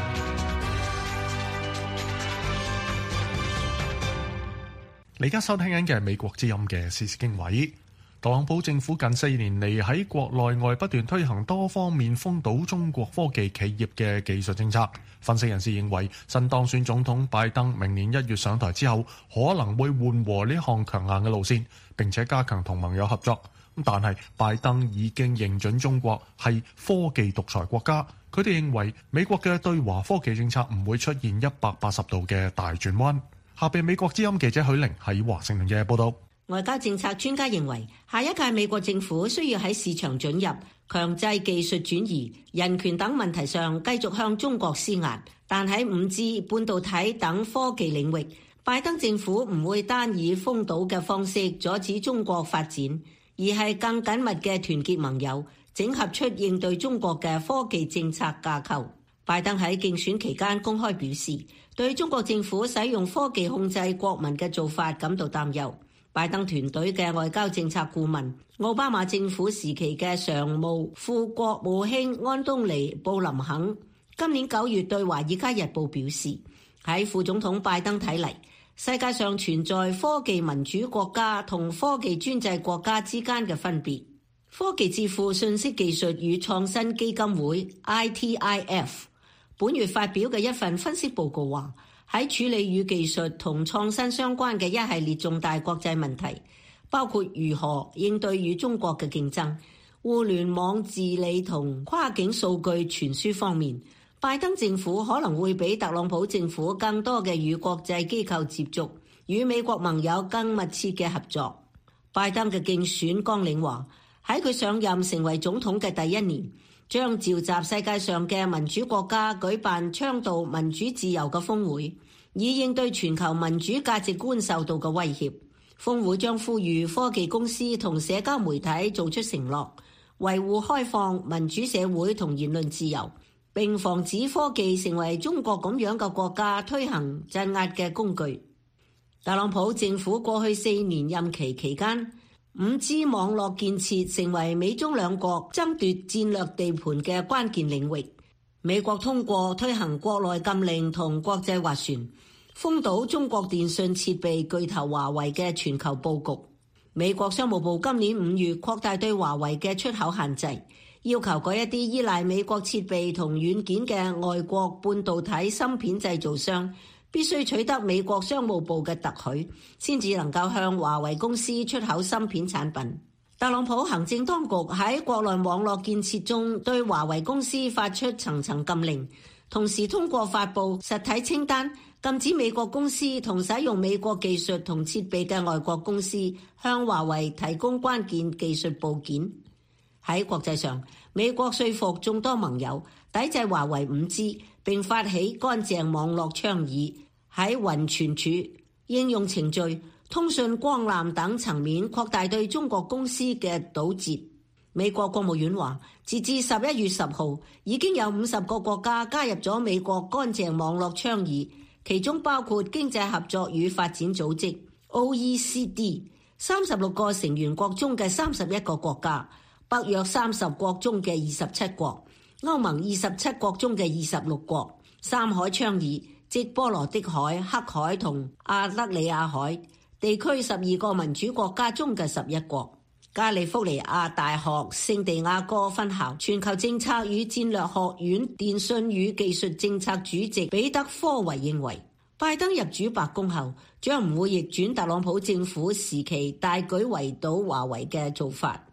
你而家收聽緊嘅係美國之音嘅時事經緯。特朗普政府近四年嚟喺國內外不斷推行多方面封堵中國科技企業嘅技術政策。分析人士認為，新當選總統拜登明年一月上台之後，可能會緩和呢項強硬嘅路線，並且加強同盟友合作。但係拜登已經認準中國係科技獨裁國家，佢哋認為美國嘅對華科技政策唔會出現一百八十度嘅大轉彎。下邊美國之音記者許玲喺華盛頓嘅報道。 外交政策專家認為，下一屆美國政府需要喺市場准入、強制技術轉移、人權等問題上繼續向中國施壓，但喺五 G、半導體等科技領域，拜登政府唔會單以封堵嘅方式阻止中國發展，而係更緊密嘅團結盟友，整合出應對中國嘅科技政策架構。拜登喺競選期間公開表示，對中國政府使用科技控制國民嘅做法感到擔憂。拜登團隊嘅外交政策顧問、奧巴馬政府時期嘅常務副國務卿安東尼·布林肯，今年九月對《華爾街日報》表示，喺副總統拜登睇嚟，世界上存在科技民主國家同科技專制國家之間嘅分別。科技智庫信息技術與創新基金會 I T I F 本月發表嘅一份分析報告話，喺處理與技術同創新相關嘅一系列重大國際問題，包括如何應對與中國嘅競爭、互聯網治理同跨境數據傳輸方面，拜登政府可能會比特朗普政府更多嘅與國際機構接觸，與美國盟友更密切嘅合作。拜登嘅競選綱領話，喺佢上任成為總統嘅第一年，將召集世界上嘅民主國家舉辦倡導民主自由嘅峰會，以應對全球民主價值觀受到嘅威脅。峰會將呼籲科技公司同社交媒體做出承諾，維護開放民主社會同言論自由，並防止科技成為中國咁樣嘅國家推行鎮壓嘅工具。特朗普政府過去四年任期期間，五 G 網絡建設成為美中兩國爭奪戰略地盤嘅關鍵領域。美國通過推行國內禁令同國際斡旋，封堵中國電信設備巨頭華為嘅全球佈局。美國商務部今年五月擴大對華為嘅出口限制，要求嗰一啲依賴美國設備同軟件嘅外國半導體芯片製造商，必須取得美國商務部嘅特許，先至能夠向華為公司出口芯片產品。特朗普行政當局喺國內網絡建設中對華為公司發出層層禁令，同時通過發布實體清單，禁止美國公司同使用美國技術同設備嘅外國公司向華為提供關鍵技術部件。喺國際上，美國說服眾多盟友抵制華為 五 G， 並發起乾淨網絡倡議，喺雲存儲、應用程序、通訊光纜等層面擴大對中國公司嘅堵截。美國國務院話，截至十一月十號，已經有五十個國家加入咗美國乾淨網絡倡議，其中包括經濟合作與發展組織 O E C D 三十六個成員國中嘅三十一個國家，北約三十國中嘅二十七國，歐盟二十七國中嘅二十六國，三海倡議即波羅的海、黑海同亞得里亞海地區十二個民主國家中嘅十一國。加利福尼亞大學聖地亞哥分校全球政策與戰略學院電信與技術政策主席彼得科維認為，拜登入主白宮後將唔會逆轉特朗普政府時期大舉圍堵華為嘅做法。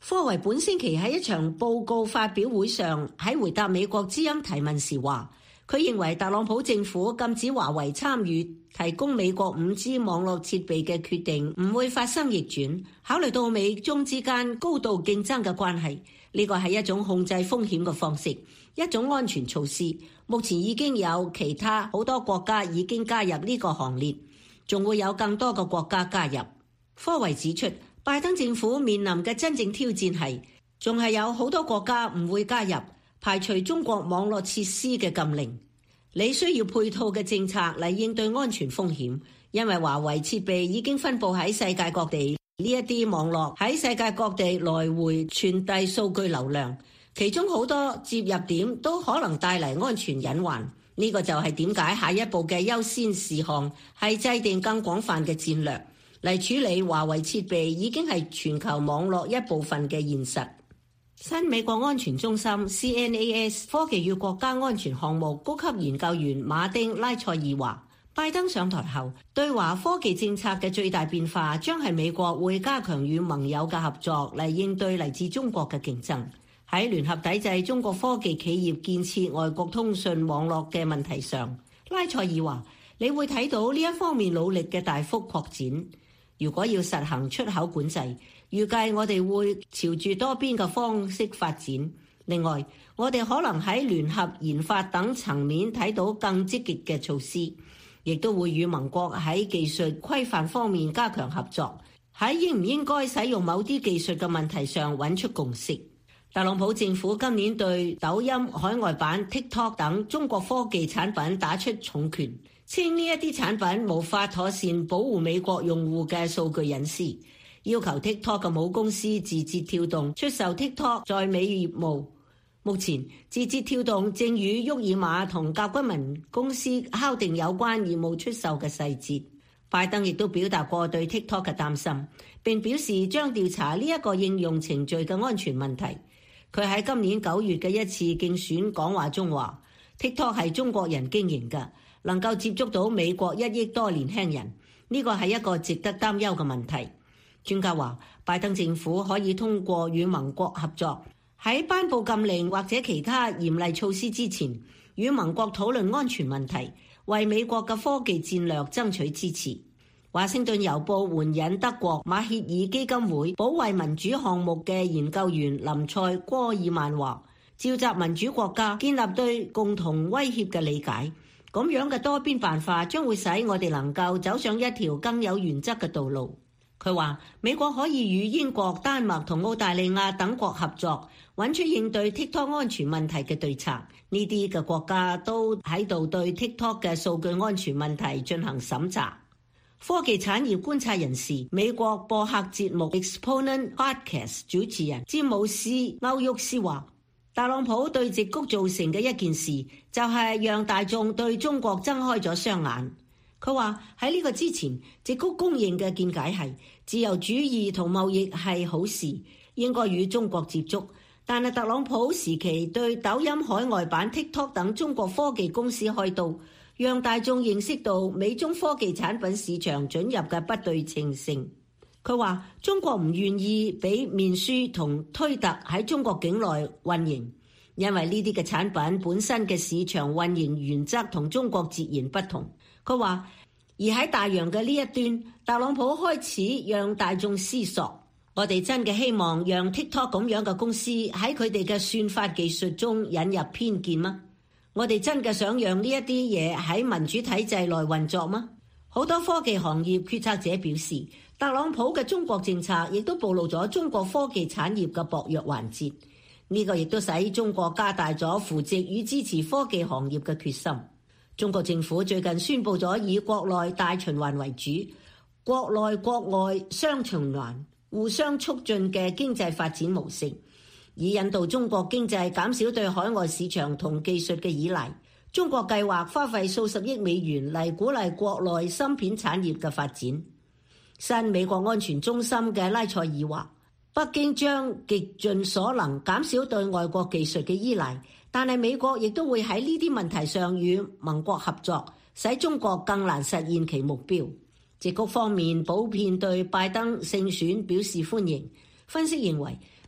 科維本星期喺一場報告發表會上，喺回答美國之音提問時話，佢認為特朗普政府禁止華為參與提供美國五 G 網絡設備嘅決定唔會發生逆轉。考慮到美中之間高度競爭嘅關係，呢個係一種控制風險嘅方式，一種安全措施。目前已經有其他好多國家已經加入呢個行列，仲會有更多個國家加入。科維指出，拜登政府面臨嘅真正挑戰係，仲係有好多國家唔會加入，排除中國網絡設施嘅禁令。你需要配套嘅政策嚟應對安全風險，因為華為設備已經分布喺世界各地，呢一啲網絡喺世界各地來回傳遞數據流量，其中好多接入點都可能帶嚟安全隱患。呢個就係點解下一步嘅優先事項係制定更廣泛嘅戰略嚟處理華為設備已經係全球網絡一部分嘅現實。新美國安全中心 C N A S 科技與國家安全項目高級研究員馬丁拉塞爾話，拜登上台後對華科技政策嘅最大變化將係美國會加強與盟友嘅合作嚟應對嚟自中國嘅競爭。喺聯合抵制中國科技企業建設外國通訊網絡嘅問題上，拉塞爾話，你會睇到呢一方面努力嘅大幅擴展。如果要實行出口管制，預計我哋會朝住多邊嘅方式發展。另外，我哋可能喺聯合研發等層面睇到更積極嘅措施，亦都會與盟國喺技術規範方面加強合作，喺應唔應該使用某啲技術嘅問題上揾出共識。特朗普政府今年對抖音海外版 TikTok 等中國科技產品打出重拳，稱呢一啲產品無法妥善保護美國用戶嘅數據隱私，要求 TikTok 嘅母公司字節跳動出售 TikTok 在美業務。目前，字節跳動正與沃爾瑪同甲骨文公司敲定有關業務出售嘅細節。拜登亦都表達過對 TikTok 嘅擔心，並表示將調查呢一個應用程序嘅安全問題。佢喺今年九月嘅一次競選講話中話 ，TikTok 係中國人經營嘅，能夠接觸到美國一億多年輕人，呢個係一個值得擔憂嘅問題。專家話，拜登政府可以通過與盟國合作，喺頒布禁令或者其他嚴厲措施之前，與盟國討論安全問題，為美國嘅科技戰略爭取支持。華盛頓郵報援引德國馬歇爾基金會保衛民主項目嘅研究員林塞戈爾曼話，召集民主國家建立對共同威脅嘅理解，咁樣嘅多邊辦法將會使我哋能夠走上一條更有原則嘅道路。佢話，美國可以與英國、丹麥同澳大利亞等國合作，揾出應對 TikTok 安全問題嘅對策。呢啲嘅國家都喺度對 TikTok 嘅數據安全問題進行審查。科技產業觀察人士、美國播客節目 Exponent Podcast 主持人詹姆斯歐沃斯話，特朗普對矽谷造成嘅一件事，就係讓大眾對中國睜開咗雙眼。佢話喺呢個之前，矽谷公認嘅見解係自由主義同貿易係好事，應該與中國接觸。但係特朗普時期對抖音海外版 TikTok 等中國科技公司開刀，讓大眾認識到美中科技產品市場准入嘅不對稱性。佢話中國唔願意俾面書同推特喺中國境內運營，因為呢啲嘅產品本身嘅市場運營原則同中國截然不同。佢話而喺大洋嘅呢一端，特朗普開始讓大眾思索，我哋真嘅希望讓 TikTok 咁樣嘅公司喺佢哋嘅算法技術中引入偏見嗎？我哋真嘅想讓呢一啲嘢喺民主體制內運作嗎？好多科技行業決策者表示，特朗普嘅中國政策亦都暴露咗中國科技產業嘅薄弱環節。呢個亦都使中國加大咗扶植與支持科技行業嘅決心。中國政府最近宣布咗以國內大循環為主，國內國外雙循環互相促進嘅經濟發展模式，以引導中國經濟減少對海外市場同技術嘅依賴。中國計劃花費數十億美元嚟鼓勵國內芯片產業嘅發展。新美國安全中心嘅拉塞爾話，北京將極盡所能減少對外國技術嘅依賴，但係美國亦都會喺呢啲問題上與盟國合作，使中國更難實現其目標。矽谷方面普遍對拜登勝選表示歡迎。分析認為，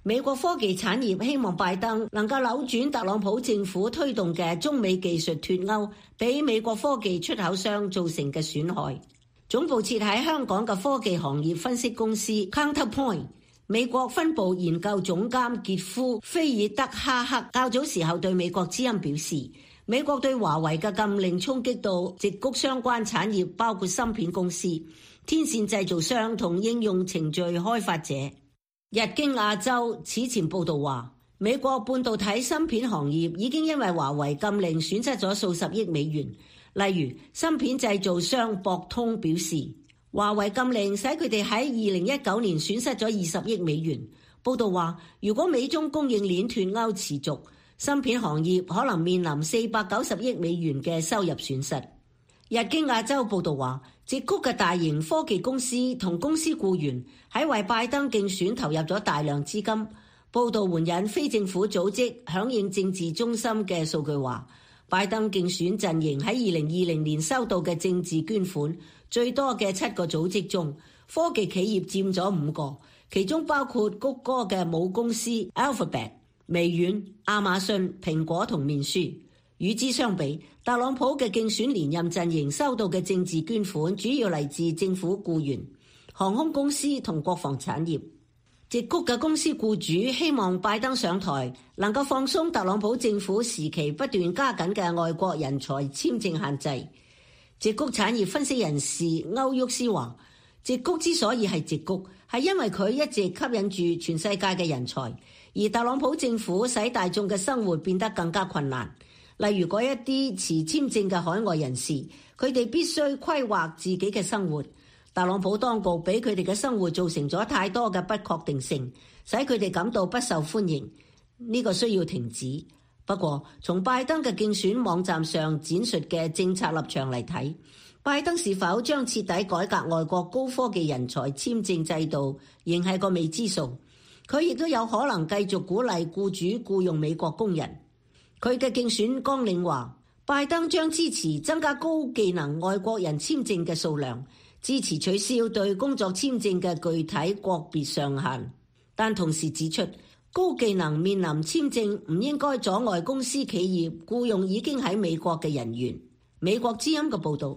美國科技產業希望拜登能夠扭轉特朗普政府推動嘅中美技術脫鈎，俾美國科技出口商造成嘅損害。總部設喺香港嘅科技行業分析公司 Counterpoint 美國分部研究總監傑夫菲爾德哈克較早時候對美國之音表示，美國對華為嘅禁令衝擊到矽谷相關產業，包括芯片公司、天線製造商同應用程序開發者。日經亞洲此前報道話，美國半導體芯片行業已經因為華為禁令損失咗數十億美元。例如，芯片製造商博通表示，華為禁令使佢哋喺二零一九年損失咗二十億美元。報道話，如果美中供應鏈脫鈎持續，芯片行業可能面臨四百九十億美元嘅收入損失。日經亞洲報道話，矽谷嘅大型科技公司同公司僱員喺為拜登競選投入咗大量資金。報道援引非政府組織響應政治中心嘅數據話，拜登競選陣營喺二零二零年收到嘅政治捐款最多嘅七個組織中，科技企業佔咗五個，其中包括谷歌嘅母公司 Alphabet、微軟、亞馬遜、蘋果同面書。與之相比，特朗普嘅競選連任陣營收到嘅政治捐款主要嚟自政府僱員、航空公司同國防產業。矽谷嘅公司僱主希望拜登上台能夠放鬆特朗普政府時期不斷加緊嘅外國人才簽證限制。矽谷產業分析人士歐沃斯話，矽谷之所以係矽谷，係因為佢一直吸引住全世界嘅人才，而特朗普政府使大眾嘅生活變得更加困難。例如嗰一啲持簽證嘅海外人士，佢哋必須規劃自己嘅生活。特朗普當局俾佢哋嘅生活造成咗太多嘅不確定性，使佢哋感到不受歡迎。呢個需要停止。不過，從拜登嘅競選網站上展述嘅政策立場嚟睇，拜登是否將徹底改革外國高科技人才簽證制度，仍係個未知數。佢亦都有可能繼續鼓勵僱主僱用美國工人。佢嘅競選綱領話，拜登將支持增加高技能外國人簽證嘅數量，支持取消對工作簽證嘅具體國別上限，但同時指出高技能面臨簽證唔應該阻礙公司企業僱用已經喺美國嘅人員。美國之音嘅報導。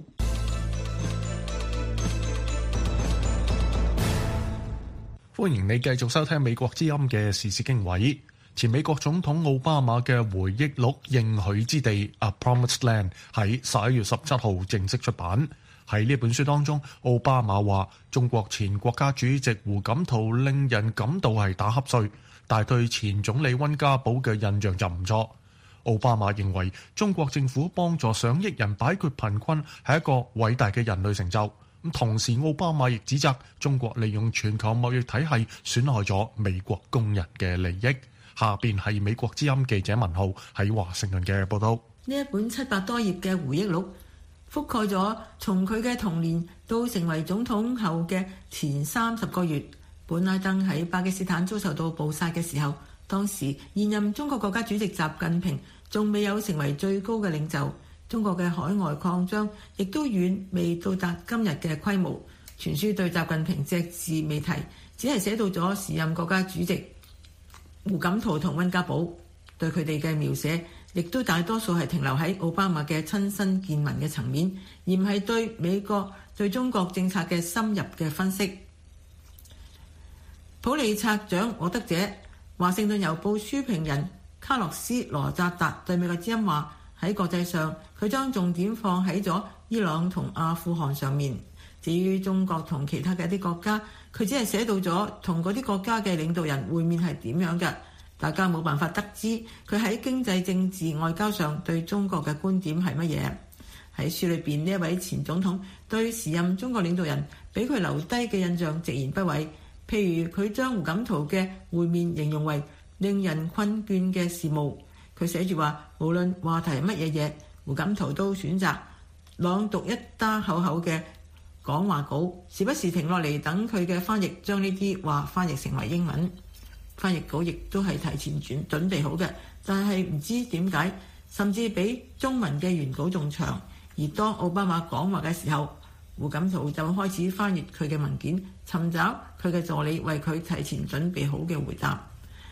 歡迎你繼續收聽美國之音嘅時事經緯。前美國總統奧巴馬嘅回憶錄《應許之地》A Promised Land 喺十一月十七號正式出版。喺呢本書當中，奧巴馬話中國前國家主席胡錦濤令人感到係打瞌睡，但對前總理溫家寶嘅印象就唔錯。奧巴馬認為中國政府幫助上億人擺脫貧困係一個偉大嘅人類成就。咁同時，奧巴馬亦指責中國利用全球貿易體系損害咗美國工人嘅利益。下邊係美國之音記者文浩喺華盛頓嘅報道。 呢一本七百多頁嘅回憶錄覆蓋咗從佢嘅童年到成為總統後嘅前三十個月。本拉登喺巴基斯坦遭受到捕殺嘅時候，當時現任中國國家主席習近平仲未有成為最高嘅領袖，中國嘅海外擴張亦都遠未到達今日嘅規模。全書對習近平隻字未提，只係寫到咗時任國家主席胡錦濤同溫家寶，對佢哋嘅描寫亦都大多數係停留喺奧巴馬嘅親身見聞嘅層面，而唔係對美國對中國政策嘅深入嘅分析。普利策獎獲得者華盛頓郵報書評人卡洛斯羅扎達對美國之音話，喺國際上佢將重點放喺咗伊朗同阿富汗上面，至於中國同其他嘅一啲國家，佢只係寫到咗同嗰啲國家嘅領導人會面係點樣嘅，大家冇辦法得知佢喺經濟、政治、外交上對中國嘅觀點係乜嘢。喺書裏邊，呢一位前總統對時任中國領導人俾佢留低嘅印象直言不諱，譬如佢將胡錦濤嘅會面形容為令人困倦嘅事務。佢寫住話，無論話題係乜嘢嘢，胡錦濤都選擇朗讀一打厚厚嘅講話稿，時不時停落嚟等佢嘅翻譯將呢啲話翻譯成為英文。翻譯稿亦都係提前準準備好嘅，但係唔知點解，甚至比中文嘅原稿仲長。而當奧巴馬講話嘅時候，胡錦濤就開始翻譯佢嘅文件，尋找佢嘅助理為佢提前準備好嘅回答。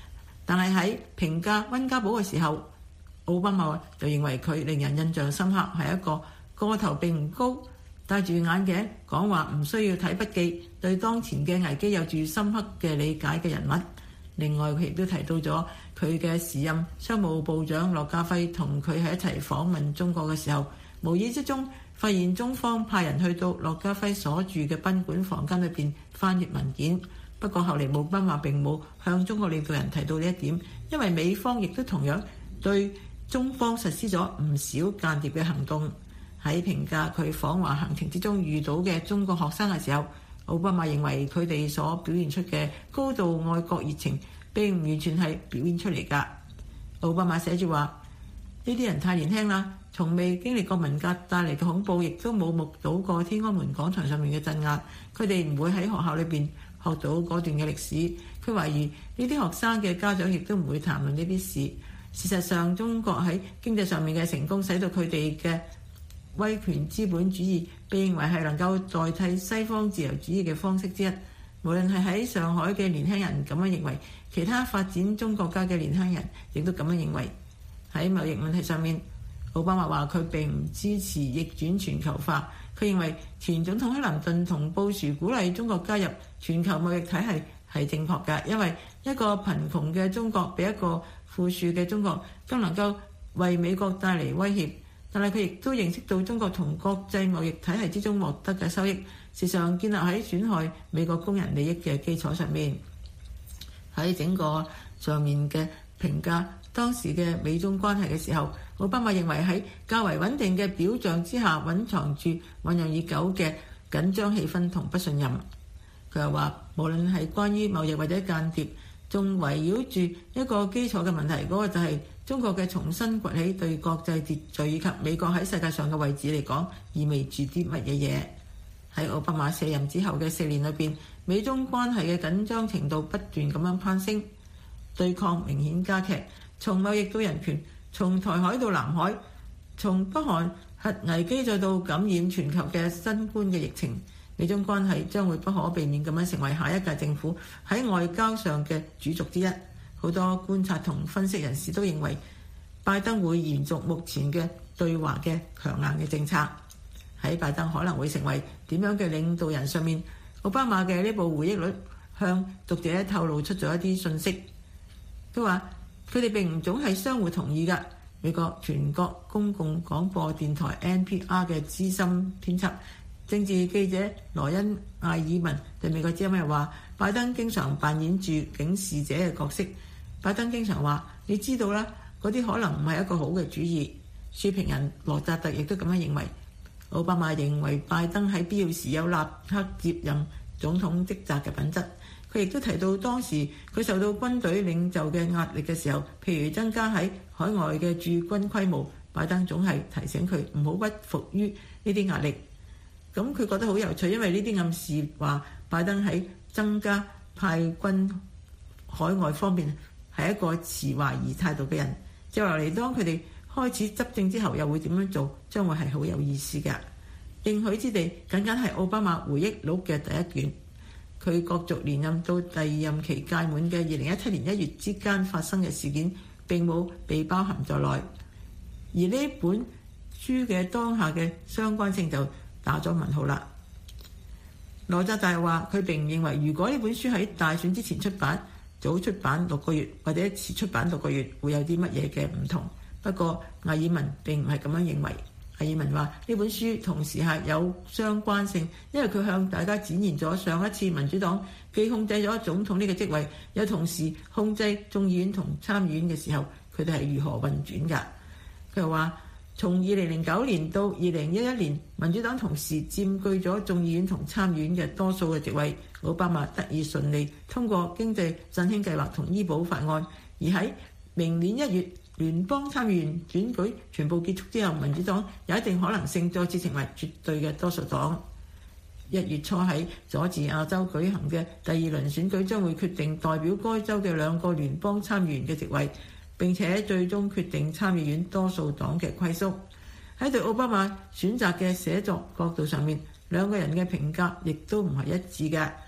但係喺評價溫家寶嘅時候，奧巴馬就認為佢令人印象深刻，係一個個頭並唔高，戴住眼鏡，講話唔需要睇筆記，對當前嘅危機有住深刻嘅理解嘅人物。另外，佢亦都提到咗佢嘅時任商務部長駱家輝同佢喺一齊訪問中國嘅時候，無意之中發現中方派人去到駱家輝所住嘅賓館房間裏邊翻閱文件。不過後嚟奧巴馬並冇向中國領導人提到呢一點，因為美方亦都同樣對中方實施咗唔少間諜嘅行動。喺評價佢訪華行程之中遇到嘅中國學生嘅時候，奧巴馬認為佢哋所表現出嘅高度愛國熱情並唔完全係表現出嚟㗎。奧巴馬寫住話：呢啲人太年輕啦，從未經歷過文革帶嚟嘅恐怖，亦都冇目睹過天安門廣場上面嘅鎮壓，佢哋唔會喺學校裏邊學到嗰段嘅歷史。佢懷疑呢啲學生嘅家長亦都唔會談論呢啲事。事實上，中國喺經濟上面嘅成功，使到佢哋嘅威權資本主義被認為係能夠代替西方自由主義嘅方式之一。無論係喺上海嘅年輕人咁樣認為，其他發展中國家嘅年輕人亦都咁樣認為。喺貿易問題上面，奧巴馬話佢並唔支持逆轉全球化。佢認為前總統克林頓同布殊鼓勵中國加入全球貿易體系係正確嘅，因為一個貧窮嘅中國比一個富庶嘅中國更能夠為美國帶嚟威脅。但係佢亦都認識到中國同國際貿易體系之中獲得嘅收益，時常建立喺損害美國工人利益嘅基礎上面。喺整個上面嘅評價當時嘅美中關係嘅時候，奧巴馬認為喺較為穩定嘅表象之下，隱藏住醖釀已久嘅緊張氣氛同不信任。佢又話，無論係關於貿易或者間諜，仲圍繞住一個基礎嘅問題，嗰、那個就係中國嘅重新崛起對國際秩序以及美國喺世界上嘅位置嚟講，意味住啲乜嘢嘢。喺奧巴馬卸任之後嘅四年裏邊，美中關係嘅緊張程度不斷咁樣攀升，對抗明顯加劇，從貿易到人權，從台海到南海，從北韓核危機再到感染全球嘅新冠嘅疫情，美中關係將會不可避免咁樣成為下一屆政府喺外交上嘅主軸之一。好多觀察同分析人士都認為，拜登會延續目前嘅對華嘅強硬嘅政策。喺拜登可能會成為點樣嘅領導人上面，奧巴馬嘅呢部回憶錄向讀者透露出咗一啲信息。佢話佢哋並唔總係相互同意㗎。美國全國公共廣播電台 N P R 嘅資深編輯、政治記者羅恩·艾爾文對美國之音話，拜登經常扮演住警示者嘅角色。拜登經常話：你知道啦，嗰啲可能唔係一個好嘅主意。書評人羅扎特亦都咁樣認為。奧巴馬認為拜登喺必要時有立刻接任總統職責嘅品質。佢亦都提到當時佢受到軍隊領袖嘅壓力嘅時候，譬如增加喺海外嘅駐軍規模，拜登總係提醒佢唔好屈服於呢啲壓力。咁佢覺得好有趣，因為呢啲暗示話拜登喺增加派軍海外方面係一個持懷疑態度嘅人。接落嚟，當佢哋開始執政之後，又會點樣做，將會係好有意思嘅。應許之地僅僅係奧巴馬回憶錄嘅第一卷。佢角逐連任到第二任期屆滿嘅二零一七年一月之間發生嘅事件並冇被包含在內，而呢本書嘅當下嘅相關性就打咗問號啦。羅澤大話佢並唔認為，如果呢本書喺大選之前出版，早出版六個月或者遲出版六個月會有啲乜嘢嘅唔同。不過艾爾文並唔係咁樣認為。艾爾文話呢本書同時係有相關性，因為佢向大家展現咗上一次民主黨既控制咗總統呢個職位，又同時控制眾議院同參議院嘅時候，佢哋係如何運轉㗎。佢又話從二零零九年到二零一一年，民主黨同時佔據咗眾議院同參議院嘅多數嘅職位，奧巴馬得以順利通過經濟振興計劃同醫保法案。而喺明年一月聯邦參議員選舉全部結束之後，民主黨有一定可能性再次成為絕對嘅多數黨。一月初喺佐治亞州舉行嘅第二輪選舉將會決定代表該州嘅兩個聯邦參議員嘅席位，並且最終決定參議院多數黨嘅歸宿。喺對奧巴馬選擇嘅寫作角度上面，兩個人嘅評價亦都唔係一致嘅。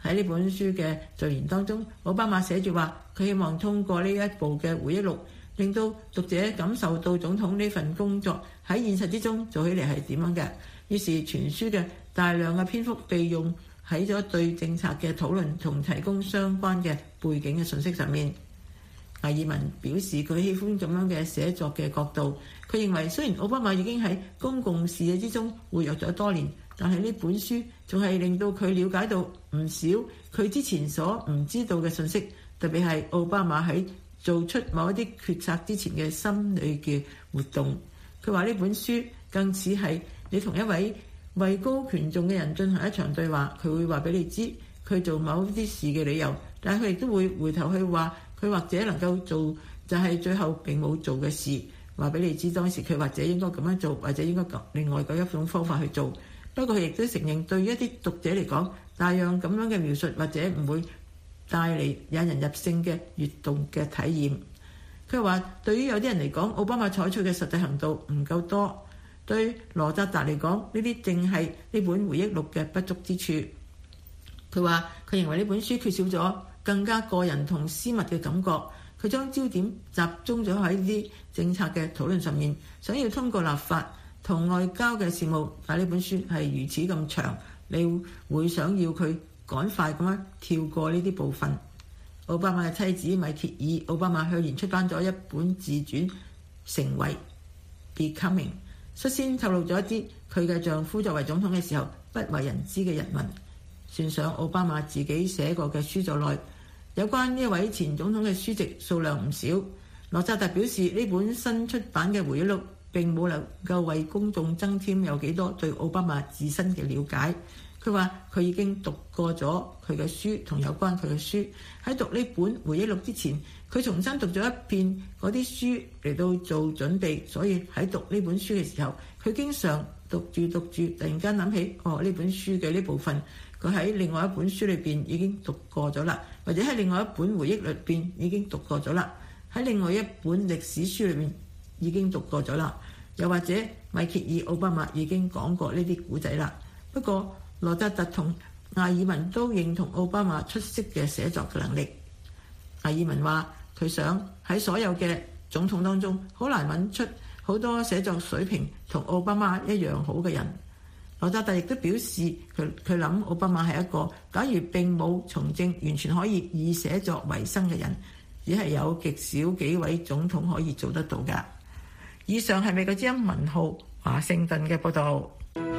喺呢本書嘅序言當中，奧巴馬寫住話，佢希望通過呢一部嘅回憶錄，令到讀者感受到總統呢份工作喺現實之中做起嚟係點樣嘅。於是全書嘅大量嘅篇幅被用喺咗對政策嘅討論同提供相關嘅背景嘅信息上面。艾爾文表示佢喜歡咁樣嘅寫作嘅角度，佢認為雖然奧巴馬已經喺公共視野之中活躍咗多年，但係呢本書仲係令到佢了解到唔少佢之前所唔知道嘅信息，特別係奧巴馬喺做出某一啲決策之前嘅心理嘅活動。佢話呢本書更似係你同一位位高權重嘅人進行一場對話，佢會話俾你知佢做某啲事嘅理由，但係佢亦都會回頭去話佢或者能夠做就係最後並冇做嘅事，話俾你知當時佢或者應該咁樣做，或者應該另外嗰一種方法去做。不過佢亦都承認對於一啲讀者嚟講，大量咁樣嘅描述或者唔會帶嚟引人入勝嘅閱讀嘅體驗。佢話對於有啲人嚟講，奧巴馬採取嘅實際行動唔夠多，對羅扎達嚟講，呢啲正係呢本回憶錄嘅不足之處。佢話佢認為呢本書缺少咗更加個人同私密嘅感覺，佢將焦點集中咗喺呢啲政策嘅討論上面，想要通過立法同外交嘅事務，但呢本書係如此咁長，你會想要佢趕快咁樣跳過呢啲部分。奧巴馬嘅妻子米歇爾奧巴馬去年出版咗一本自傳，成為 Becoming， 率先透露咗一啲佢嘅丈夫作為總統嘅時候不為人知嘅人文。算上奧巴馬自己寫過嘅書在內，有關呢位前總統嘅書籍數量唔少。羅扎特表示呢本新出版嘅回憶錄並冇能夠為公眾增添有幾多對奧巴馬自身嘅了解。佢話佢已經讀過咗佢嘅書同有關佢嘅書，喺讀呢本回憶錄之前，佢重新讀咗一遍嗰啲書嚟到做準備，所以喺讀呢本書嘅時候，佢經常讀住讀住突然間諗起，哦，呢本書嘅呢部分佢喺另外一本書裏邊已經讀過咗啦，或者喺另外一本回憶裏邊已經讀過咗啦，喺另外一本歷史書裏邊已經讀過咗啦，又或者米歇爾奧巴馬已經講過呢啲古仔啦。不過羅扎特同艾爾文都認同奧巴馬出色嘅寫作嘅能力。艾爾文話佢想喺所有嘅總統當中，好難揾出好多寫作水平同奧巴馬一樣好嘅人。羅扎特亦都表示佢佢諗奧巴馬係一個假如並冇從政完全可以以寫作為生嘅人，只係有極少幾位總統可以做得到㗎。以上係美國之音文浩華盛頓嘅報導。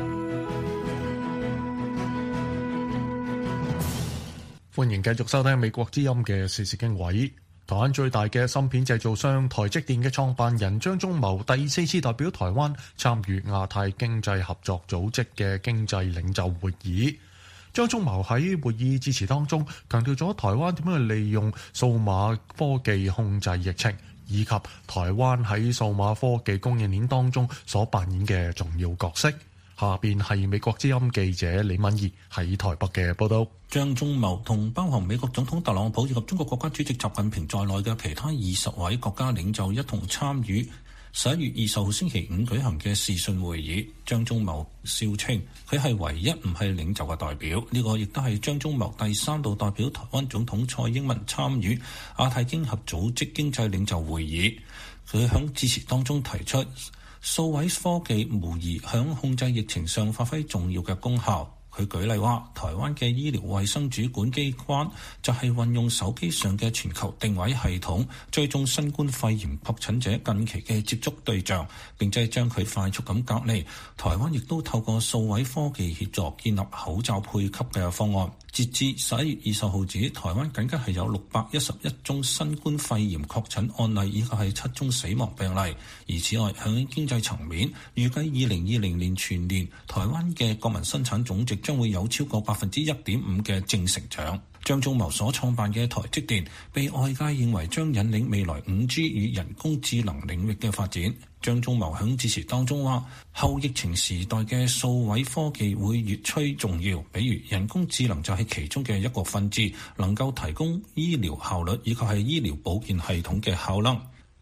歡迎繼續收聽美國之音嘅時事經緯。台灣最大嘅芯片製造商台積電嘅創辦人張忠謀第四次代表台灣參與亞太經濟合作組織嘅經濟領袖會議。張忠謀喺會議致辭當中強調咗台灣點樣去利用數碼科技控制疫情，以及台灣喺數碼科技供應鏈當中所扮演嘅重要角色。下邊係美國之音記者李敏儀喺台北嘅報道。 張忠謀同包含美國總統特朗普以及中國國家主席習近平在內嘅其他二十位國家領袖一同參與十一月二十號星期五舉行嘅視訊會議。張忠謀笑稱佢係唯一唔係領袖嘅代表，呢、這個亦都係張忠謀第三度代表台灣總統蔡英文參與亞太經合組織經濟領袖會議。佢喺致辭當中提出，數位科技無疑響控制疫情上發揮重要嘅功效。佢舉例話，台灣嘅醫療衛生主管機關就係運用手機上嘅全球定位系統，追蹤新冠肺炎確診者近期嘅接觸對象，並且將佢快速咁隔離。台灣亦都透過數位科技協助建立口罩配給嘅方案。截至十一月二十號止，台灣僅僅係有六百一十一宗新冠肺炎確診案例，以及係七宗死亡病例。而此外，響經濟層面，預計二零二零年全年台灣嘅國民生產總值將會有超過百分之一點五嘅正成長。張忠謀所創辦嘅台積電，被外界認為將引領未來五 G 與人工智能領域嘅發展。張忠謀喺致辭當中話，後疫情時代嘅數位科技會越趨重要，比如人工智能就係其中嘅一個分支，能夠提供醫療效率以及係醫療保健系統嘅效能。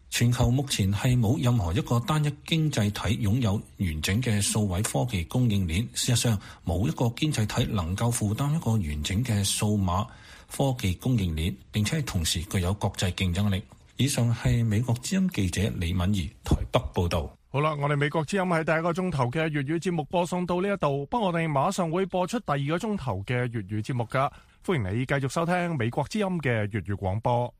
全球目前係冇任何一個單一經濟體擁有完整嘅數位科技供應鏈。事實上，冇一個經濟體能夠負擔一個完整嘅數碼科技供應鏈，並且係同時具有國際競爭力。以上係美國之音記者李敏儀台北報道。 好啦，我哋美國之音喺第一個鐘頭嘅粵語節目播送到呢一度，不過我哋馬上會播出第二個鐘頭嘅粵語節目噶，歡迎你繼續收聽美國之音嘅粵語廣播。